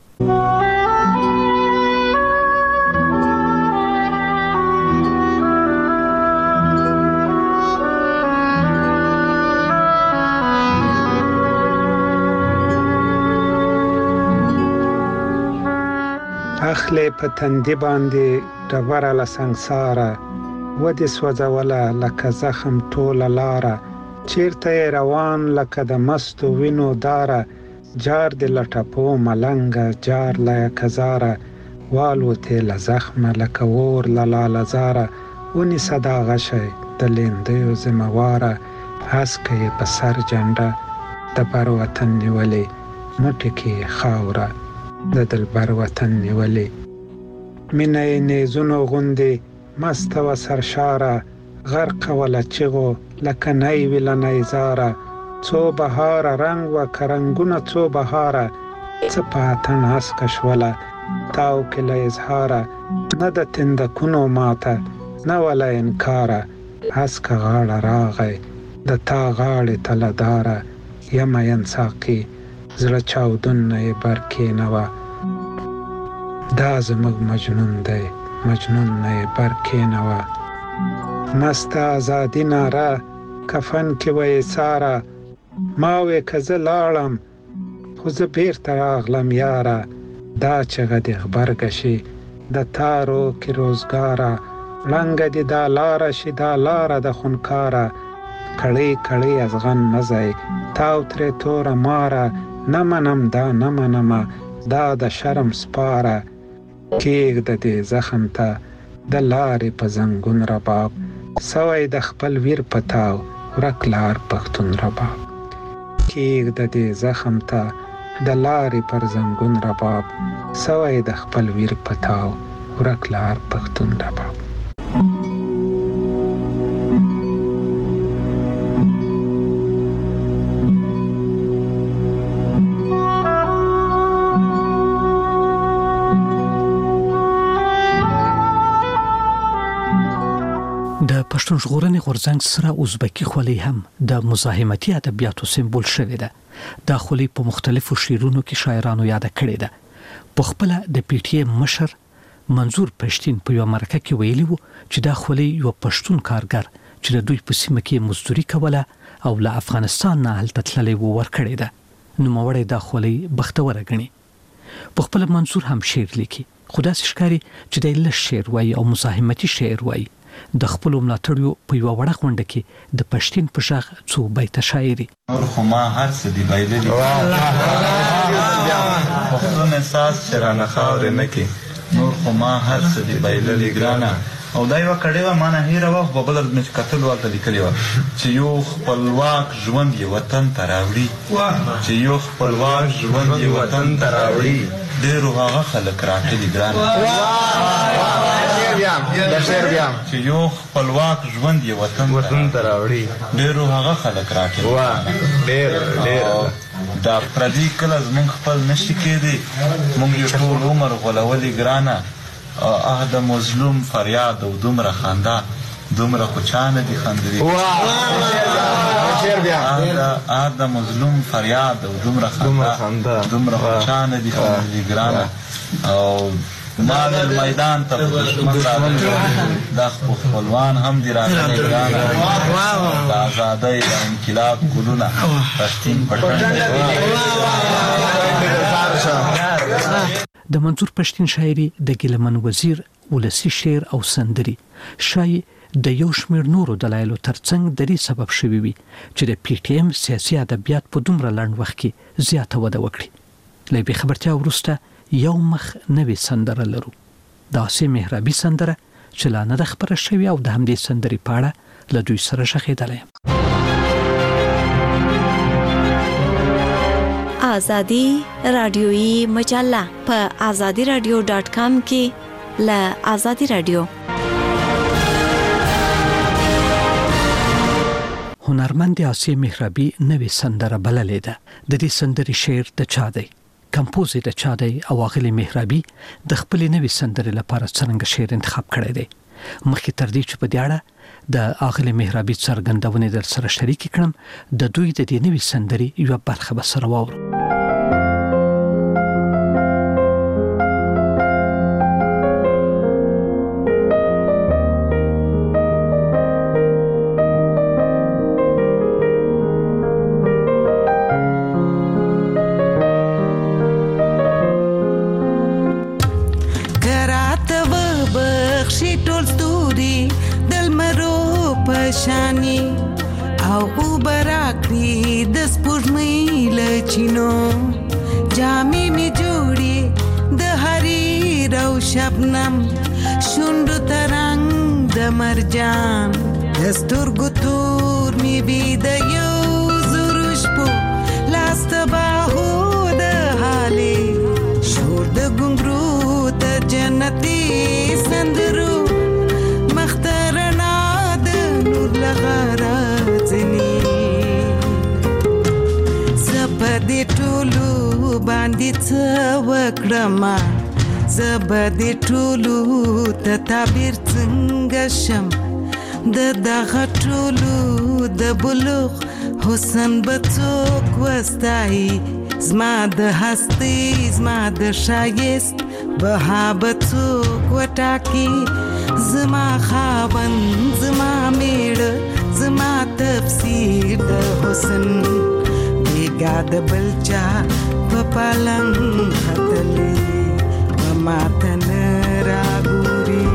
اخلی په تندې باندې ډبره له سنګساره، ودې سوځوله لکه زخم ټوله لاره، چیرته یې روان لکه د مستو وینو داره، جار دې له ټپو ملنګه جار له یکزاره، والوتې له زخمه لکه اور له لاله زاره، ونیسه دا غشی د لیندیو ذمهواره، هسکه یې په سر جنډه د بر وطن نیولې، موټې کې خاوره د دلبر وطن نیولې، مینه یې نیزونو غوندې مسته و سرشاره، غرقه وله چغو لکه نی وي له نیزاره، څو بهاره رنګ وکه رنګونه څو بهاره، څه په اتڼ هسکه شوله تاو کې له اظهاره، نه د تندکونو ماته نه وله انکاره، هسکه غاړه راغی د تا غاړې ته له داره، یم ین ساقي زړه چاودون نه یې بر کېنوه، دا زموږ مجنون دی مجنون نه یې بر کېنوه، مست ازادي ناره کفن کې وې ساره، ما وې که زه لاړم خو زه بیرته راغلم یاره، دا چغه دې غبرګه شي د تارو کې روزګاره، ړنګه دې دا لاره شي دا لاره د خونکاره، کړۍ کړۍ ازغن مزی تاو ترې توره ماره، نه منم دا نه منمه دا د شرم سپاره، کېږده دې زخم ته د لارې په زنګون رباب، سوی د خپل ویر په تاو ورک لار پښتون رباب، کېږده دې زخم ته د لارې پر زنګون رباب، سوی د خپل ویر په تاو ورک لار پښتون رباب. د پښتون ژغورنې غورځنګ سره ازبکی خولۍ هم د مزاحمتي ادبیاتو سمبول شوې ده. دا خولۍ په مختلفو شعرونو کې شاعرانو یاد کړې ده. په خپل د پی ټی ایم مشر منظور پښتين په یو مرکه کې ویلي وو چې دا خولۍ یو پښتون کارګر چې د دوی په سیمه کې مزدوري کوله او له افغانستان نه هلته تللی وو ورکړې ده. نوموړی دا خولۍ بختوره ګڼي. په خپل منظور هم شعر لیکي، خو داسې ښکاري چې دی لږ شعر وایي او مزاحمتي شعر وایي. د خپل ملاتړیو په یو وړه غونډه کې د پښتين په ژغ څو بیت شاعري نور خو ما هر څه دی بایللي، پښتون احساس چې رانه خاورې نه کې، نور خو ما هر څه دی بایللي ګرانه. او دا یو کړي و مانه هیره و په بل د کتل ورته لیکلی و چې یو خپلواک ژوند یې وطن ته راوړي، چې یو خپلواک ژوند یې وطن ته راوړي، ډېرو هغه خلک راټلي ګرانه، چې یو خپلواک ژوند یې وطن ته راوړي، ډېرو هغه خلک راټلي دا پردي کله زمونږ خپل نشي کېدی، مونږ یې ټول عمر غولولي ګرانه، د مظلوم فریاد او دومره خندا دومره خو چا نه دي خندلي، د مظلوم فریاد او دومره خندا دومره خو چا نه دي خندلي ګرانه. او ما میدان ته دشمن راغلی، دا خپلوان هم دي راغلي ګرانه، د ازادۍ د انقلاب ګلونه پښتین پټن. د منظور پښتين شاعري د ګیلمن وزیر ولسی شعر او سندري شای د یو شمېر نورو دلایلو ترڅنګ د دې سبب شوی وي چې د پی ټی ایم سیاسي ادبیات په دومره لنډ وخت کې زیاته وده وکړي. له دې خبرتیا وروسته یو مخ نوې سندره لرو. دا سي مهرابي سندره چې لا نه خبره شوی او د همدې سندرې په اړه له دوی سره شخېدلې. آزادی رادیویی مجله په azadiradio.com کې له آزادی رادیو. هنرمند آسیه مهرابي نوې سندره بللې ده. د دې سندرې شعر د چا دی، کمپوز د چا دی او اغلې مهرابي د خپل نوې سندرې لپاره څنګه شعر انتخاب کړی دی. مخکې تر دې چې په دې اړه د اغلې مهرابي څرګندونې در سره شریک کړم، د دوی د دې نوې سندرې یو برخه به سره واورو. شانی او برکړي د سپوږمۍ لچینو جامې می جوړي د حریر او شبنم شوندو ترنګ د مرجان دستورګو تور می بي د یو زروش په لاست باهو د حالي شور د ګنګرو ته جنتي سندرو لغرازنی زبدی ټولو باندې څه وکړم زبدی ټولو ته تعبیر څنګه شم د دغه ټولو د بلوغ حسن بڅوک وستای زما د هستی زما د شایست بها بڅوک وټاکی زما خاون زما میړه زما تفسیر د حسن بیګا د بلچا په پالنګ خطلې په ماتن راګوري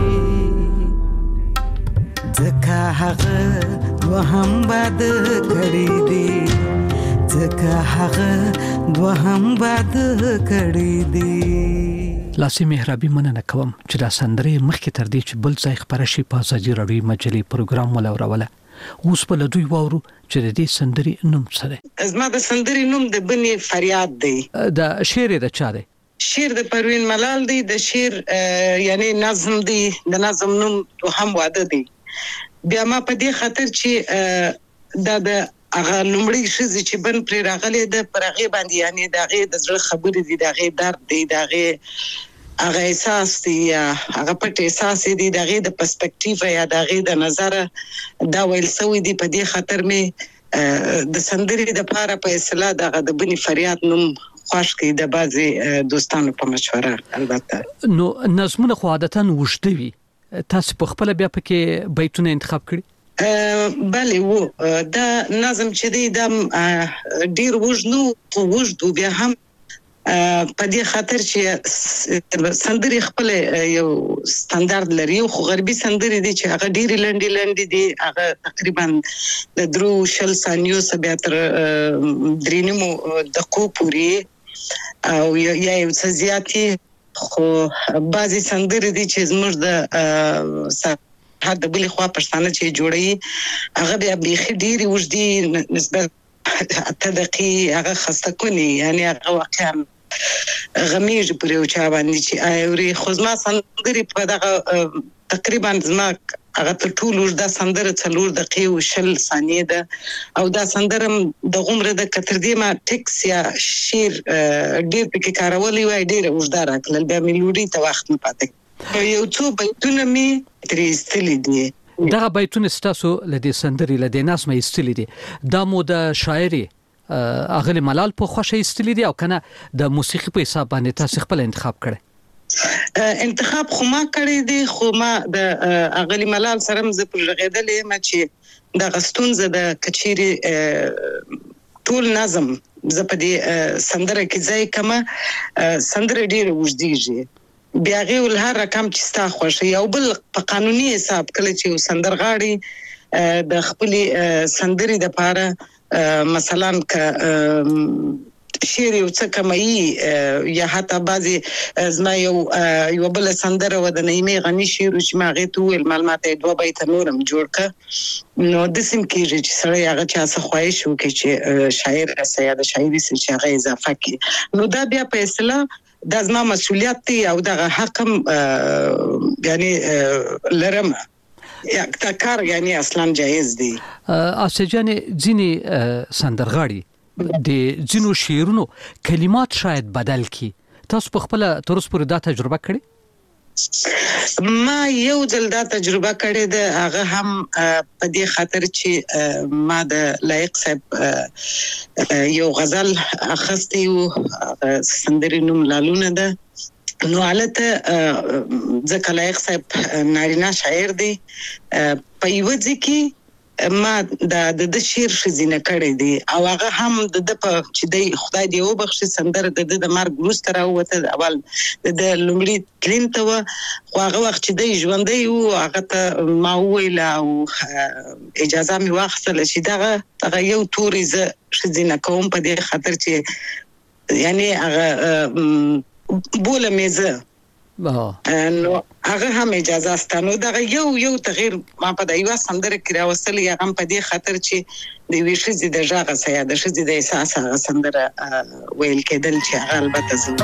ځکه هغه وهم باد کړی دی ځکه هغه وهم باد کړی دی. لاسي مهرابي مننه کوم چې دا سندره مخکې تر دې چې بل ځای خبره شي په ازادي رادیو مجلې پروګرام ولوروله. اوس په لدوی وورو چې د دې سندرې نوم څه دی؟ زما د سندرې نوم د بني فریاد دی. دا شعر د چا دی؟ شعر د پروین ملال دی. د شعر یعنی نظم دی. د نظم نوم هم واده دی. بیا ما په دې خاطر چې دا د هغه لومړی شزي چې بن پر راغلي د پرغه باندې یعنی دغه د زړه خبرې دي دغه درد دی دغه هغه احساس دی هغه پټ احساس دی دغه د پرسپیکټیو یا دغه د نظر دا ویل سوی دی په دې خاطر می د سندرې د پاره په اصطلاح دغه د بني فریاد نوم خوښ کی د بعضي دوستانو په مشوره. البته نو نظمونه خو عادتاً وشدوي، تاسو په خپل بیا پکې بیتونه انتخاب کړی؟ بله وو دا نظم چې دی دا ډیر وژنو وژدو بیا هم په دې خاطر چې سندري خپل یو ستاندارد لري خو غربي سندري دي چې هغه ډیر لنډي دي هغه تقریبا د درو شل ثانیو سبیا تر درینمو دقیقو پورې او یا یو څه زیاتې خو بعضي سندري دي چې زموږ د هر د بلې خوا پښتانه چې جوړي هغه بیا بيخي ډېری وجدي نسبت تدقي هغه خسته کونی یعنی هغه واقعا غمیج پر یو چا باندې چې اوري خو ما سندري په دغه تقریبا زما هغه ټول د سندره 4 دقیقې او 60 ثانیې ده او دا سندره د غمره د کتر دی ما ټیکس یا شیر ډېر پکې کارولې وای ډېر وجدار کړل بیا میلودي ته وخت نه پاتې یو څو بیتونه می ترې استلې دي. دغه بیتونه ستاسو لدې سندري لدې نظم استلې دي دا مو د شاعري اغلی ملال په خوښه استلې دي او کنه د موسیقي په حساب باندې تاسو خپل انتخاب کړی؟ انتخاب خو ما کړی دی خو ما د اغلی ملال سره مزه پر غېدلې ما چې د غستون زه د کچيري ټول نظم زه په دې سندره کې ځای کما سندره ډیره وجديږي بیا غو له هر رقم چې ستا خوښ یو بل په قانوني حساب کله چې سندرغاړي د خپل سندري د پاره مثلا ک شعر یو څه کمایي یا حتی بعضی زما یو بل سندره و د نېمه غنی شعر چې ما غته ویل معلومات دوه بیت نورم جوړ ک نو د سیم کې چې سره هغه چا څه خوښ شو کې چې شاعر سیاده شاعري چې هغه اضافه کړي نو دا بیا په اصطلاح د زما مسؤلیت دی او دغه حقم یعنی لرم کار یعنی اصلا جایز دی اسجن ځینی سندرغاړي د ځینو شعرونو کلمات شاید بدل کی تاسو په خپل ترس پورې دا تجربه کړې ما یو ځل دا تجربه کړې ده هغه هم په دې خاطر چې ما د لایق صاحب یو غزل اخستي او سندري نوم لالونه ده نو حالته ځکه لایق صاحب نارینه شاعر دی په یو ځکه ما د شعر شزینه کړې دي او هغه هم د چې دی خدای دی وبخښي سندره د مرګ وروسته راوته اول د لومړي کلینته و خو هغه وخت چې دی ژوندۍ و هغه ته ما ویل او اجازه مې واخیستله چې دغه یو توري زه شزینه کوم په دې خاطر چې یعنی هغه بوله مې زه نو هغه هم اجازه ستانو دا یو تغییر ما په دایو سندره کې راوستل یا هم په دې خاطر چې د ویشي د ژغه سیاده شې د احساس هغه سندره ویل کېدل چې هغه البته زه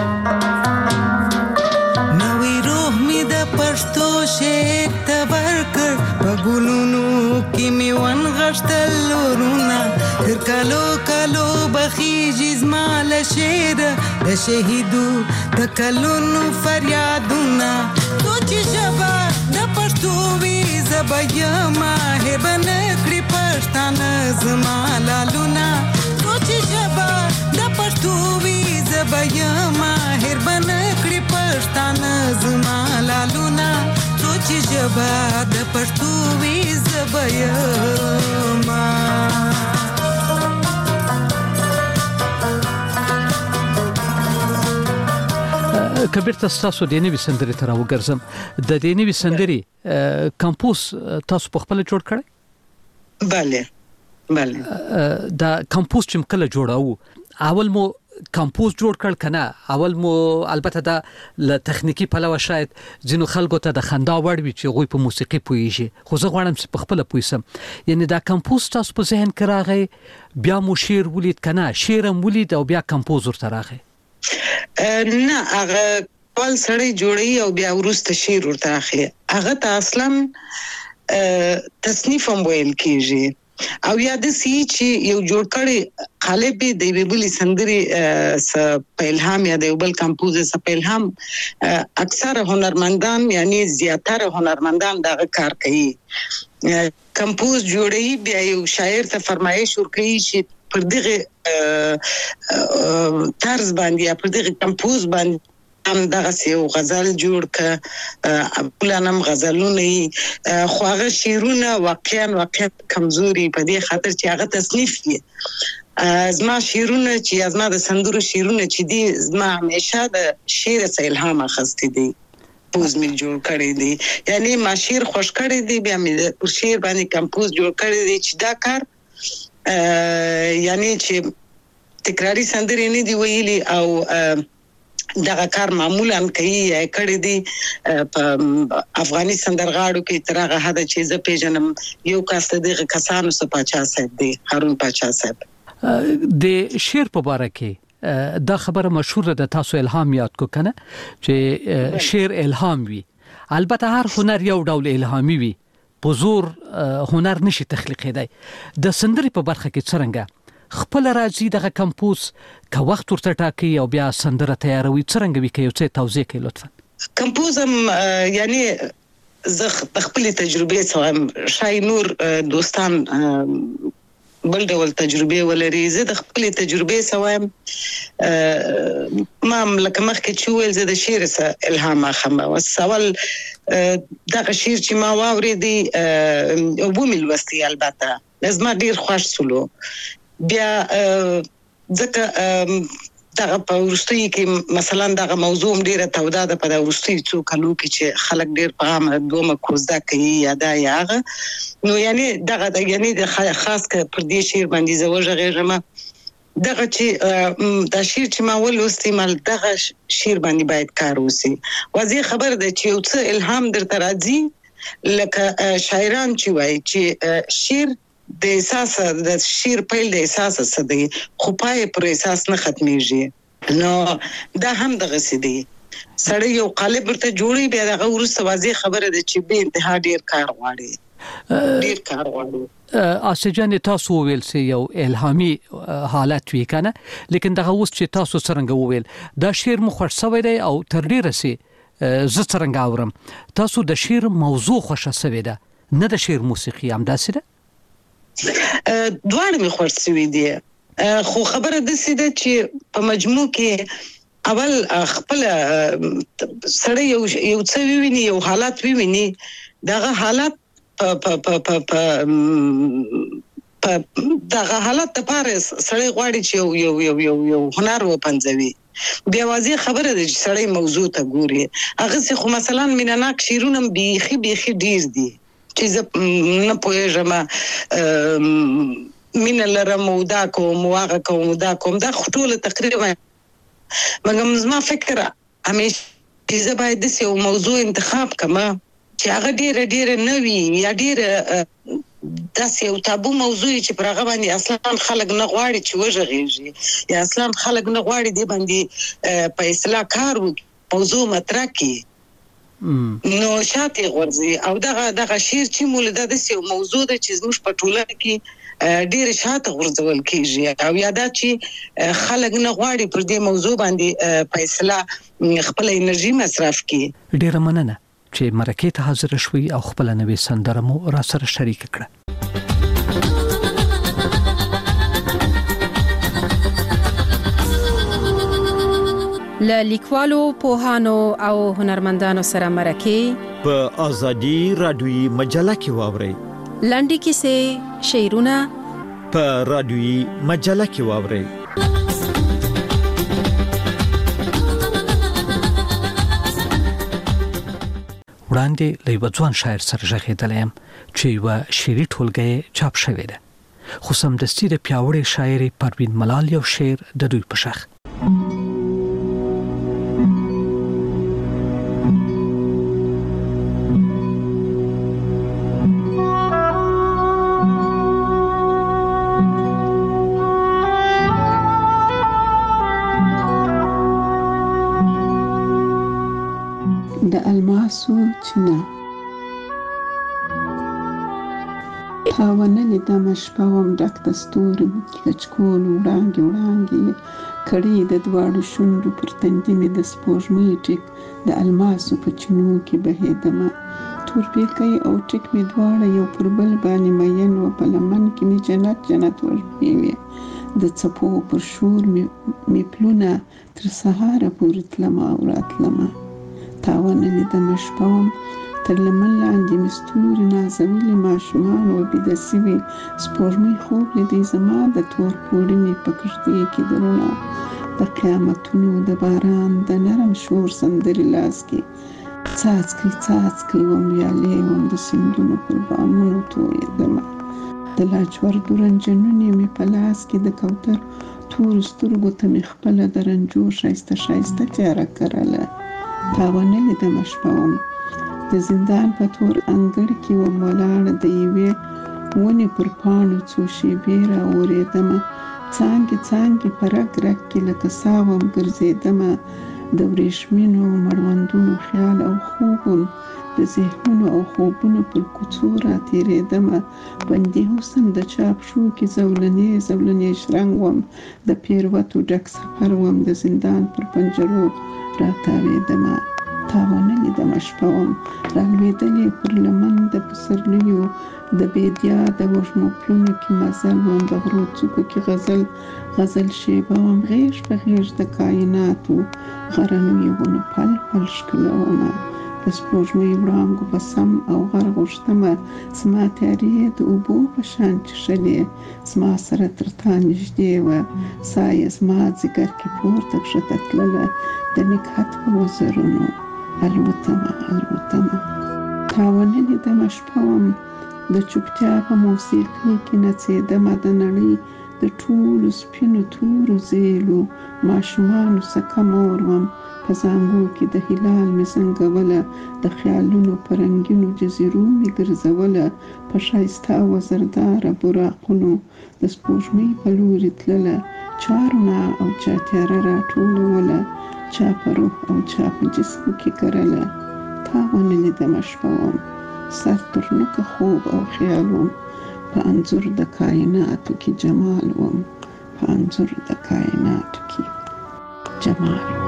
نوې روح می د پښتو شعر تبرکر په ګلونو کې می ون غشتل ورونه تر کالو بخیج زمال شعر د شهیدو تکلونو فریادونه سوچ شبا د پښتو وی زبیا ماهر بنکړي پښتانه زمالالونه سوچ شبا د پښتو وی زبیا ماهر بنکړي پښتانه زمالالونه سوچ شبا د پښتو وی زبیا ما کبیر تاسو د نوې سندرې تر وګرځم د دې نوې سندرې کمپوز تاسو په خپل جوړ کړی بله دا کمپوز چې کله جوړاو اول مو کمپوز جوړ کړ کنه اول مو البته دا ل تخنیکی پلوه شاید ځینو خلکو ته د خندا وړ وي چې غوي په موسیقي پويږي خو زه غواړم چې په خپل پويسم یعنی دا کمپوز تاسو په ذهن کې راغی بیا مو شعر ولید کنه شعر ولید او بیا کمپوز ورته راغی نه هغه ټول سړی جوړي او بیا ورسته شعر ورته اخلي هغه ته اصلا تصنیف هم ویل کیږي او یاد سي چې یو جوړ کړي قالب دی ویبلی سندري په الهام یا د بل کمپوز په الهام اکثر هنرمندان یعنی زیاتره هنرمندان دا کار کوي کمپوز جوړي بیا یو شاعر ته فرمایش ورکړي چې پر دغه طرز باندې یا پر دغه کمپوز باندې هم دغه یو غزل جوړ ک بلانم غزلونه خو هغه شعرونه واقعا کمزوري په دې خاطر چې هغه تصنیف دي زما شعرونه چې زما د سندرو شعرونه چې دي زما همیشه د شعر څخه الهام اخیستی دي کمپوز می جوړ کړی دي یعنی ما شعر خوش کړی دي بیا مې پر شعر باندې کمپوز جوړ کړی دي چې دا کار یعنی چې تکراری سندري نه دی ویلي او دغه کار معمولا کوي کړي دي په افغاني سندرغاړو کې ترغه هدا چې زه پیژنم یو کس دغه کسانو څخه پاچا صاحب دی هارون پاچا صاحب د شعر په اړه کې دا خبره مشهور ده تاسو الهام یاد کو کنه چې شعر الهام وي البته هر هنر یو ډول الهامي وي په زور هنر نشي تخلیقېدای د سندري په برخه کې څنګه خپل راځي دغه کمپوز که وخت ورته ټاکي او بیا سندره تیاروي څنګه وی کوي څه توضیح کوي لطفا کمپوزم یعنی زه خپل تجربه سوام شای نور دوستان بل ډول تجربه ولري زه د خپل تجربه سوام ما لکه مخکې چې ویل زه د شعر سره الهام اخلم او سوال دغه شعر چې ما واورېدی او بومل وستي البته لازم ډیر خوښ سولو بیا ځکه دغه په ورستي کې مثلا دغه موضوع ډیره توده ده په د ورستي څو کلو کې چې خلک ډیر په عامه دومره کوزده کوي یا دا یاغه نو یعنی دغه د خاص ک پر دې شعر باندې زوجه غیرمه دغه چې د شعر چې ما ولوستي مال دغه شعر باندې باید کار وسی واځي خبر ده چې یو څه الهام درته راځي لکه شاعران چې وایي چې شعر د احساس د شعر پیل د احساس سدي خو پای پر احساس نه ختميږي نو دا هم دغه سدي سړی یو قالب ورته جوړي بیا دغه ورسته واځي خبره ده چې به انتها ډیر کار غواړي اسجن تاسو ویل سي یو الهامي حالت وی کنه لیکن دغه اوس چې تاسو څنګه ویل دا شعر مخور سوی دی او تر ډیره سي زه څنګه اورم تاسو د شعر موضوع خوښه سوی ده نه د شعر موسیقي هم داسې ده دوړ می خور سوي دي خو خبره د سیده چې په مجموع کې اول خپل سړی یو څه ویني یو حالت ویني دغه حالت دغه حالت لپاره سړی غواړي چې یو هنر وپنځوي بیا واځي خبره ده چې سړی موضوع ته ګوري هغه خو مثلا مینناک شیرونه بیخي ډیر دي چې نه پوهېږم مینه لرم او دا کوم واغه کوم دا ټول تقریبا مګر زما فکر همیشه چې زه باید د یو موضوع انتخاب کما چې هغه ډیر نه وي یا ډیر داسې یو تابو موضوع چې پر هغه باندې اصلا خلک نه غواړي چې وژغېږي یا اصلا خلک نه غواړي دې باندې په اصلاح کار وکړي موضوع مطرح کړي نو شاته غورځي او دغه شعر چې مولده د یو موضوع د چې زموږ په ټولنه کې ډیر شاته غورځول کیږي او یاده چې خلک نه غواړي پر دې موضوع باندې په اصلاح خپل انرژي مصرف کړي ډیر مننه چې مرکه ته حاضر شوي او خپل نوې سندره مو را سره شریک کړه ل لیکوالو پوهانو او هنرمندانو سره مرکه په ازادي رادیوي مجله کې واوري لنډی کیسې شعرونه په رادیوي مجله کې واوري وړاندې له ځوان شاعر سره ژغېدلم چې یو شعري ټولګه چاپ شوې ده خو سمدستي د پیاوړي شاعر پروین ملال یو شعر د دوی په شخ د الماسو چینه تاونه لیدم شپه وم ډک د ستورو لچکول وړانګې کړي د دواړو شونډو پر تندي مې د سپوږمۍ ټیک د الماسو په چینو کې بهېدمه تورپیکی او ټیک مې دواړه یو پر بل باندې مین و په لمن کې مې جنت وژنې وې د څپو پر شور مې پلونه تر سهاره پورې تلمه او راتلمه تاونه لیدم شپه وم تر لمن لاندې مې ستوري نازولي ماشومان وبېده سوي سپوږمۍ خوب لیدی زما د تور پوړي مې په کښتۍ کې درونه د قیامتونو د باران د نرم شور سندرې لاس کې څاڅکي وم ویالې وم د سیندونو پر بامونو تویېدمه د لاجوردو رنجنونې مې په لاس کې د کوتر تورو سترګو ته مې خپله د رنجو ښایسته تیاره کرله تاونه لیدم شپه وم د زندان په تور انګړ کې وم ولاړه د یوې ونې پر پاڼو څو شېبې راورېدمه څانګې په رګ کې لکه سا وم ګرځېدمه د وریښمینو مړوندونو خیال او خوب وم د ذهنونو او خوبونو پر کوڅو راتېرېدمه بندي حسن د چاپ شو کې زولنې شرنګ وم د پیروتو ډک سفر وم د زندان پر پنجرو راتاوېدمه تاونه لیدم شپه وم رالوېدلې پر لمن د پسرلیو د بیدیا د وږمو پلونو کې مزل وم د غرو څوکو کې غزل شیبه وم غیږ په غیږ د کائناتو غرنیو ونو پل ښکلومه د سپوږمۍ وړانګو په سم او غرغ غوښتمه زما تیارې د اوبو په شان چښلې زما سره تر تا نږدې وه ساه یې زما ځیګر کې پورته کښته تلله د نګهت په وزرونو الوتمه تا ونه لیدمه شپه وم د چوپتیا په موسیقۍ کې نڅېدمه د نړۍ د ټولو سپینو تورو زیلو ماشومانو څخه مور وم په زانګو کې د هلال مې زنګوله د خیالونو په رنګینو جزیرو مې ګرځوله په ښایسته وزرداره براقونو د سپوږمۍ په لوري تلله چا رڼا او چا تیاره راټولوله چا په روح او چا په جسم کې کرله تا ونه لیدمه شپه وم سر تر نوکه خوب او خیال وم په انځور د کائناتو کې جمال وم په انځور د کائناتو کې جمال وم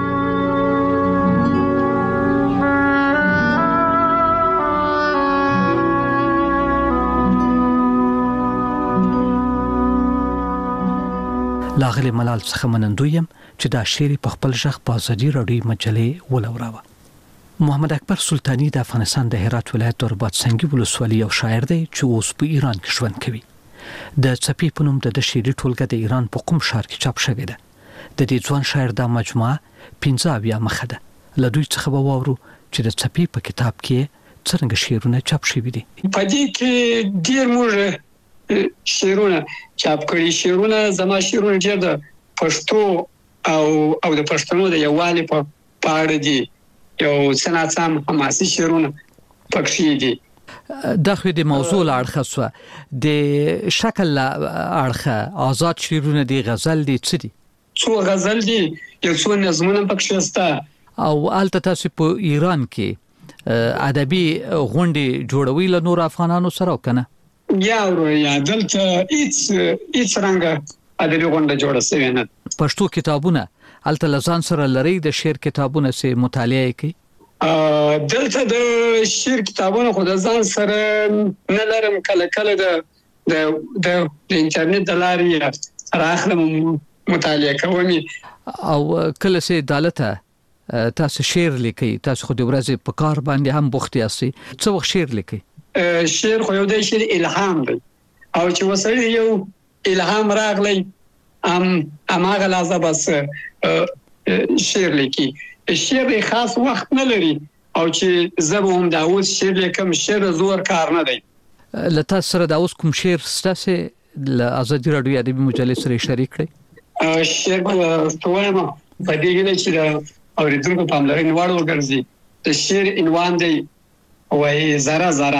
لاغلی ملال څخه منندویم چې دا شعر په خپل ژغ په ازادي راډیو مجلې ولوراوه. محمد اکبر سلطانی د افغانستان د هرات ولایت توربات سنگي ولسوالۍ یو شاعر دی چې اوس په ایران کې ژوند کوي. د څپې په نوم د شعري ټولګه د ایران په قم ښار کې چاپ شوې ده. د دې ځوان شاعر د مجموعه 15 مخه ده. له دوی څخه به واورو چې د څپې په کتاب کې څنګه شعرونه چاپ شوي دي. په دې کې ډیر موږ شعرونه چاپ کړي. شعرونه زما شعرونه ډیر د پښتو او د پښتنو د یووالي په اړه دي. یو څنګه حماسي شعرونه پکې دي. دا خو د موضوع اړخه سو د شکل اړخه آزاد شعرونه دي، غزل دي، څه دي؟ څو غزل دي، یو څو نظمونه پکې شته. او البته تاسو په ایران کې ادبي غونډې جوړوي له نور افغانانو سره کنه؟ یا دلته هیڅ رنګ ادبي غونډه جوړه شوې نه. پښتو کتابونه البته لزان سره لري د شعر کتابونه سه مطالعه کوي. دلته د شعر کتابونه خو د ځان سره نه لرم. کله د انټرنیټ د لارې راخلم مطالعه کوم. او کله سه عدالته تاسو شعر لیکي، تاسو خو د ورځې په کار باندې هم بوخت یاستئ، څو وخت شعر لیکي؟ شعر خو یو د شعر الهام دی او چې وسره یو الهام راغلی هغه لازم بس شعر لیکي. شعر خاص وخت نه لري او چې زبو هم دا اوس شعر لیکم شعر زور کار نه دی. لته سره دا اوس کوم شعر ستاسو د ازادي راډیو ادبي مجلې سره شریک کړئ؟ شعر وایم په دې کې چې اوریدونکو پاملرنه وړ وګرځي. د شعر عنوان دی وای زرا زرا.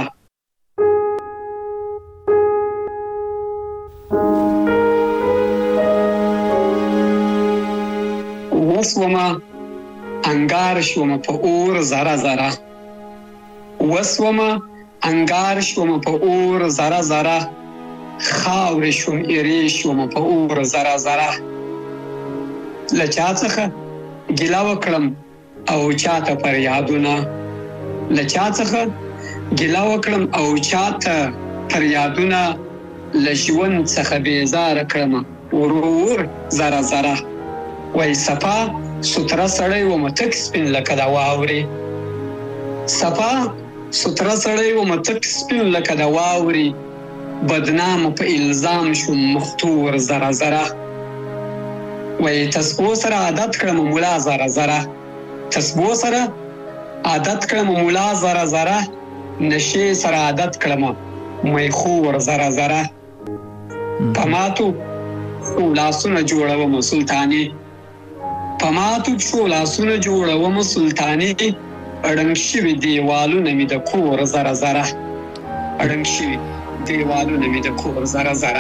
وسوما انګار شوم په اور زرا زرا. وسوما انګار شوم په اور زرا زرا. خاور شوم ایری شوم په اور زرا زرا. لچا څخه ګیلا وکړم او چاته پر یادونه. لچا څخه ګیلا وکړم او چاته پر یادونه. لژوند څخه بیزار کړم ورور زرا زرا. وای صفا ستره سړی و متک سپین لکه دا واوري. صفا ستره سړی و متک سپین لکه دا واوري. بدنام په الزام شو مختور زرا زرا. وای تسبو سره عادت کړم مولا زرا زرا. تسبو سره عادت کړم مولا زرا زرا. نشي سره عادت کړم مې خور زرا زرا. پماتو لاسونه جوړوم سلطانی. پماتو شو لاسونه جوړوم سلطانی. اړنګ شوي دیوالونه مې د کور زرا زرا. اړنګ شوي دیوالونه مې د کور زرا زرا.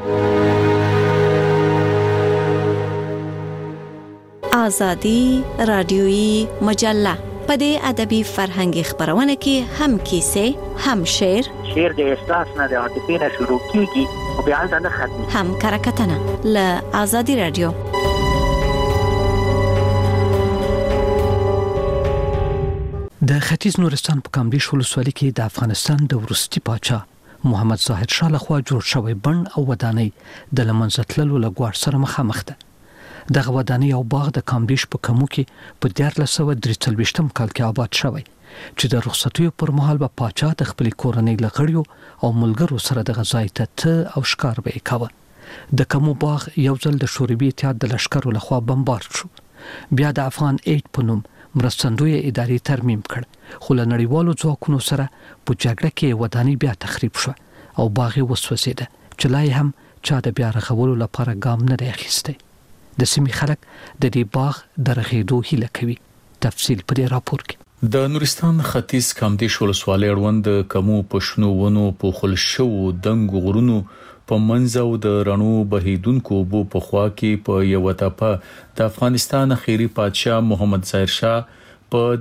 آزادی رادیویی مجله په دې ادبي فرهنګي خبرونه کې هم کیسې، هم شعر د احساس نه د عاطفې نه شروع کیږي او بیا نه ختمي، هم کرکټنه له آزادی رادیو. د ختیځ نورستان په کامدیش ولسوالۍ کې د افغانستان د وروستي پاچا محمد ظاهر شاه لخوا جوړ شوی بڼ او ودانۍ د لمنځه تللو له ګواښ سره مخامخ ده. دغه ودانۍ او باغ د کامدیش په کمو کې په 1943 کال کې آباد شوی چې د رخصتیو پر مهال به پاچا د خپل کورنۍ لغړیو او ملګرو سره د غزای ته او ښکار به کاوه. د کومو باغ یو ځل د شوروي اتحاد د لشکرو لخوا بمبارد شو. بیا د افغان 8 په نوم مرستندوی ادارې ترمیم کړ، خو له نړیوالو ځواکونو سره په جګړه کې ودانۍ بیا تخریب شو او باغ وسوځید چې لا هم چا د بیا رغولو لپاره ګام نه دی اخیستی. د سیمې خلک د دې باغ د رغېدو هیله کوي. تفصیل په دې راپور کې. د نورستان ختیځ کامدیش ولسوالۍ اړوند کمو پښنو ونو په خلشو دنګ غرونو په منځو د رڼو بهیدونکو بو په خوا کې په یو ټاپه د افغانستان اخیری پادشاه محمد ظاهر شاه په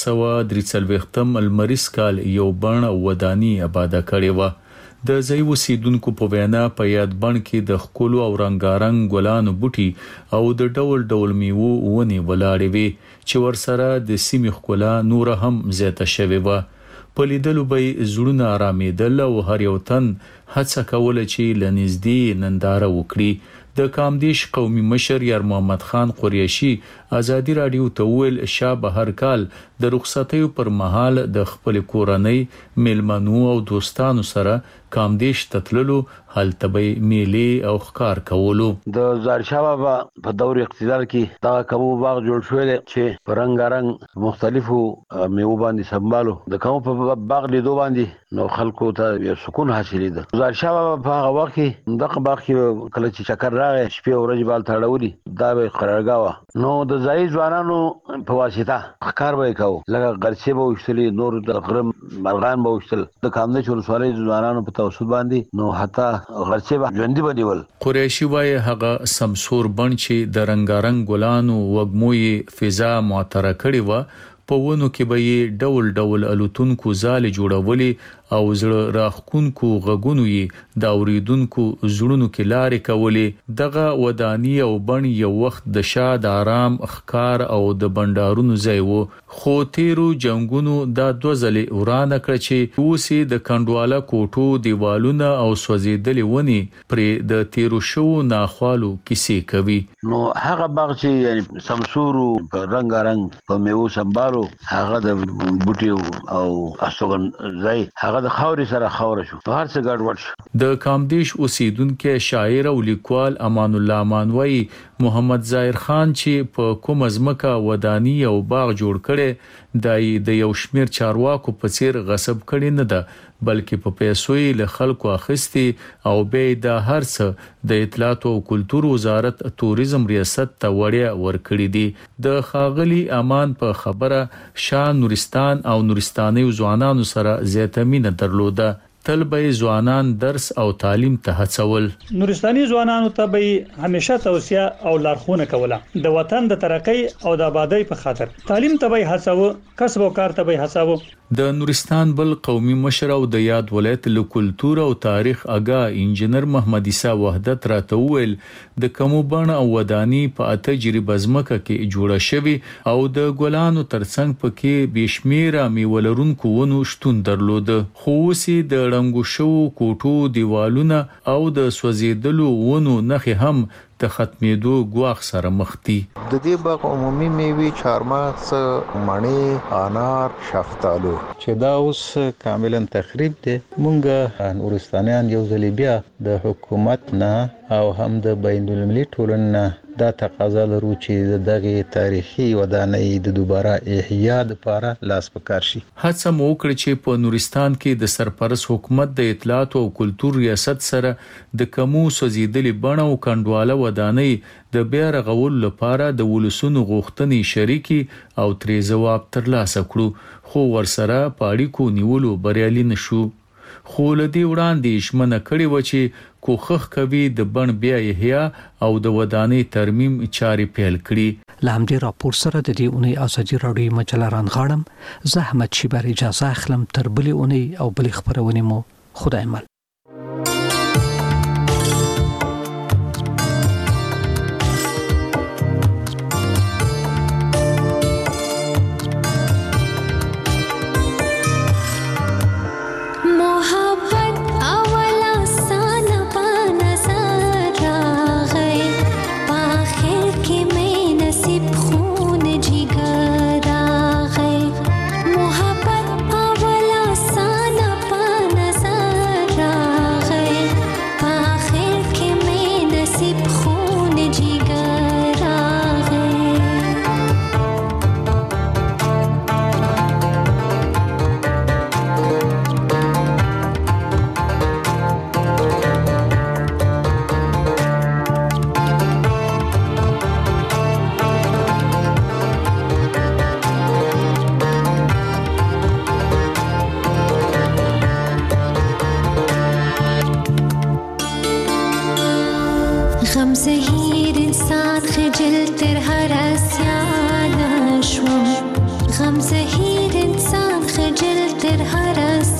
1343 المریس کال یو بڼ ودانی آباد کړی و. د ځای اوسیدونکو په وینا په یاد بڼ کې د خکولو او رنگارنګ ګلانو بوټي او د ډول ډول میوو ونې ولاړې وي چې ورسره د سیمې ښکلا نور هم زیاته شوې و. په لیدلو به زړونه آرامېدل او هر یو تن هڅه کوله چې له نږدې ننداره وکړي. د کامدیش قومي مشر یار محمد خان قریشي ازادي رادیو ته ویل شاه به هر کال د رخصتیو پر مهال د خپل کورنۍ میلمنو او دوستانو سره کامدیش تتللو هلته به میلې او ښکار کولو. د ظاهر شاه بابا په دور اقتدار کې دا کوم باغ جوړ شوی چې په رنگارنګ مختلفو میوو باندې سمبالو د کوم په باغ لیدو باندې نو خلکو ته یو سکون حاصلېده. ظاهر شاه بابا په هغه وخت کې دغه باغ کې کله چې چکر راغی شپې او ورځې بال تړولي دا به قرارګاه نو د ځای ځوانانو په واسطه ښکار به کاوه لکه غرڅې به وشتلې نور د غرم مرغان به وشتل د کامدیش ولسوالۍ ځوانانو په توسط باندې نو حتی غرڅې به ژوندي بنیول. قریشي وایي هغه سمسور بڼ چې د رنگارنګ ګلانو وږموي فضا معطره کړي و په ونو کې به ډول ډول الوتونکو ځالې جوړولې او زړه راخونکو غږونو یې د اوریدونکو زړونو کې لارې کولې. دغه ودانی او بڼ یو وخت د شاه د آرام ښکار او د بندارونو ځای و، خو تیرو جنگونو دا دوه ځلې ورانه کړ چې اوسې د کنډواله کوټو دیوالونه او سوځېدلې ونې پرې د تیرو شو ناخوالو کیسې کوي. نو هغه باغ چې یعنی سمسور په رنگارنګ په میوو سمبالو هغه د بوټي او استوګن ځای هغه د خاوري سره خاور شو په هر څه ګډوډ شو. د کامدیش اوسیدونکو شاعر او لیکوال امان الله مانوي محمد ظاهر خان چې په کوم ازمکه ودانی او باغ جوړ کړي د یو شمیر چارواکو په څیر غصب کړي نه ده بلکې په پیسو یې له خلکو اخیستي او به د هر څه د اطلاعات او کلتور وزارت توریزم ریاست ته وړیا ورکړي دي. د خاغلی امان په خبره شاه نورستان او نورستاني ځوانانو سره زیاته مینه درلوده. تل به ځوانان درس او تعلیم ته هڅول. نورستاني ځوانانو ته به همیشه توصیه او لارښوونه کوله د وطن د ترقۍ او د آبادی په خاطر. تعلیم ته به هڅاوه، کسب او کار ته به هڅاوه. د نورستان بل قومي مشر او د یاد ولایت له کلتور او تاریخ اگا انجنیر محمد عیسی وحدت راته ویل د کومو بڼ او ودانی په تجربه ځمکه کې جوړه شوی او د ګلانو ترڅنګ پکې بشمیره میولرونکو ونو شتون درلود، خو اوسې د رنګو شو کوټو دیوالونه او د سوځېدلو ونو نخې هم د ختمېدو ګواښ سره مخ دي. د دې باغ عمومي میوې چارمغز، مڼې، انار، شفتالو چې دا اوس کاملا تخریب دي. مونږ نورستانیان یو ځل بیا د حکومت نه او هم د بین المللي ټولنې نه دا تقاضا لرو چې دغه تاریخي ودانۍ د دوباره احیا لپاره لاس پکار شي. هڅه مو وکړه چې په نورستان کې د سرپرست حکومت د اطلاعات او کلتور ریاست سره د کومو سوځېدلې بڼ او کنډواله ودانۍ د بیا رغولو لپاره د ولسونو غوښتنې شریکي او ترې ځواب ترلاسه کړو، خو ورسره په اړیکو نیولو بریالي نشو. خو لدی وړاندې شمنه کړي و چې کوخخ کوي د بڼ بیا احیا او د ودانۍ ترمیم چارې پیل کړي. لامدې راپور سره د دې اونۍ ازادي راډیو مجله رانغاړم. زه احمد شیبر اجازه اخلم تر بلې اونۍ او بلې خبرونه مو خدای مل.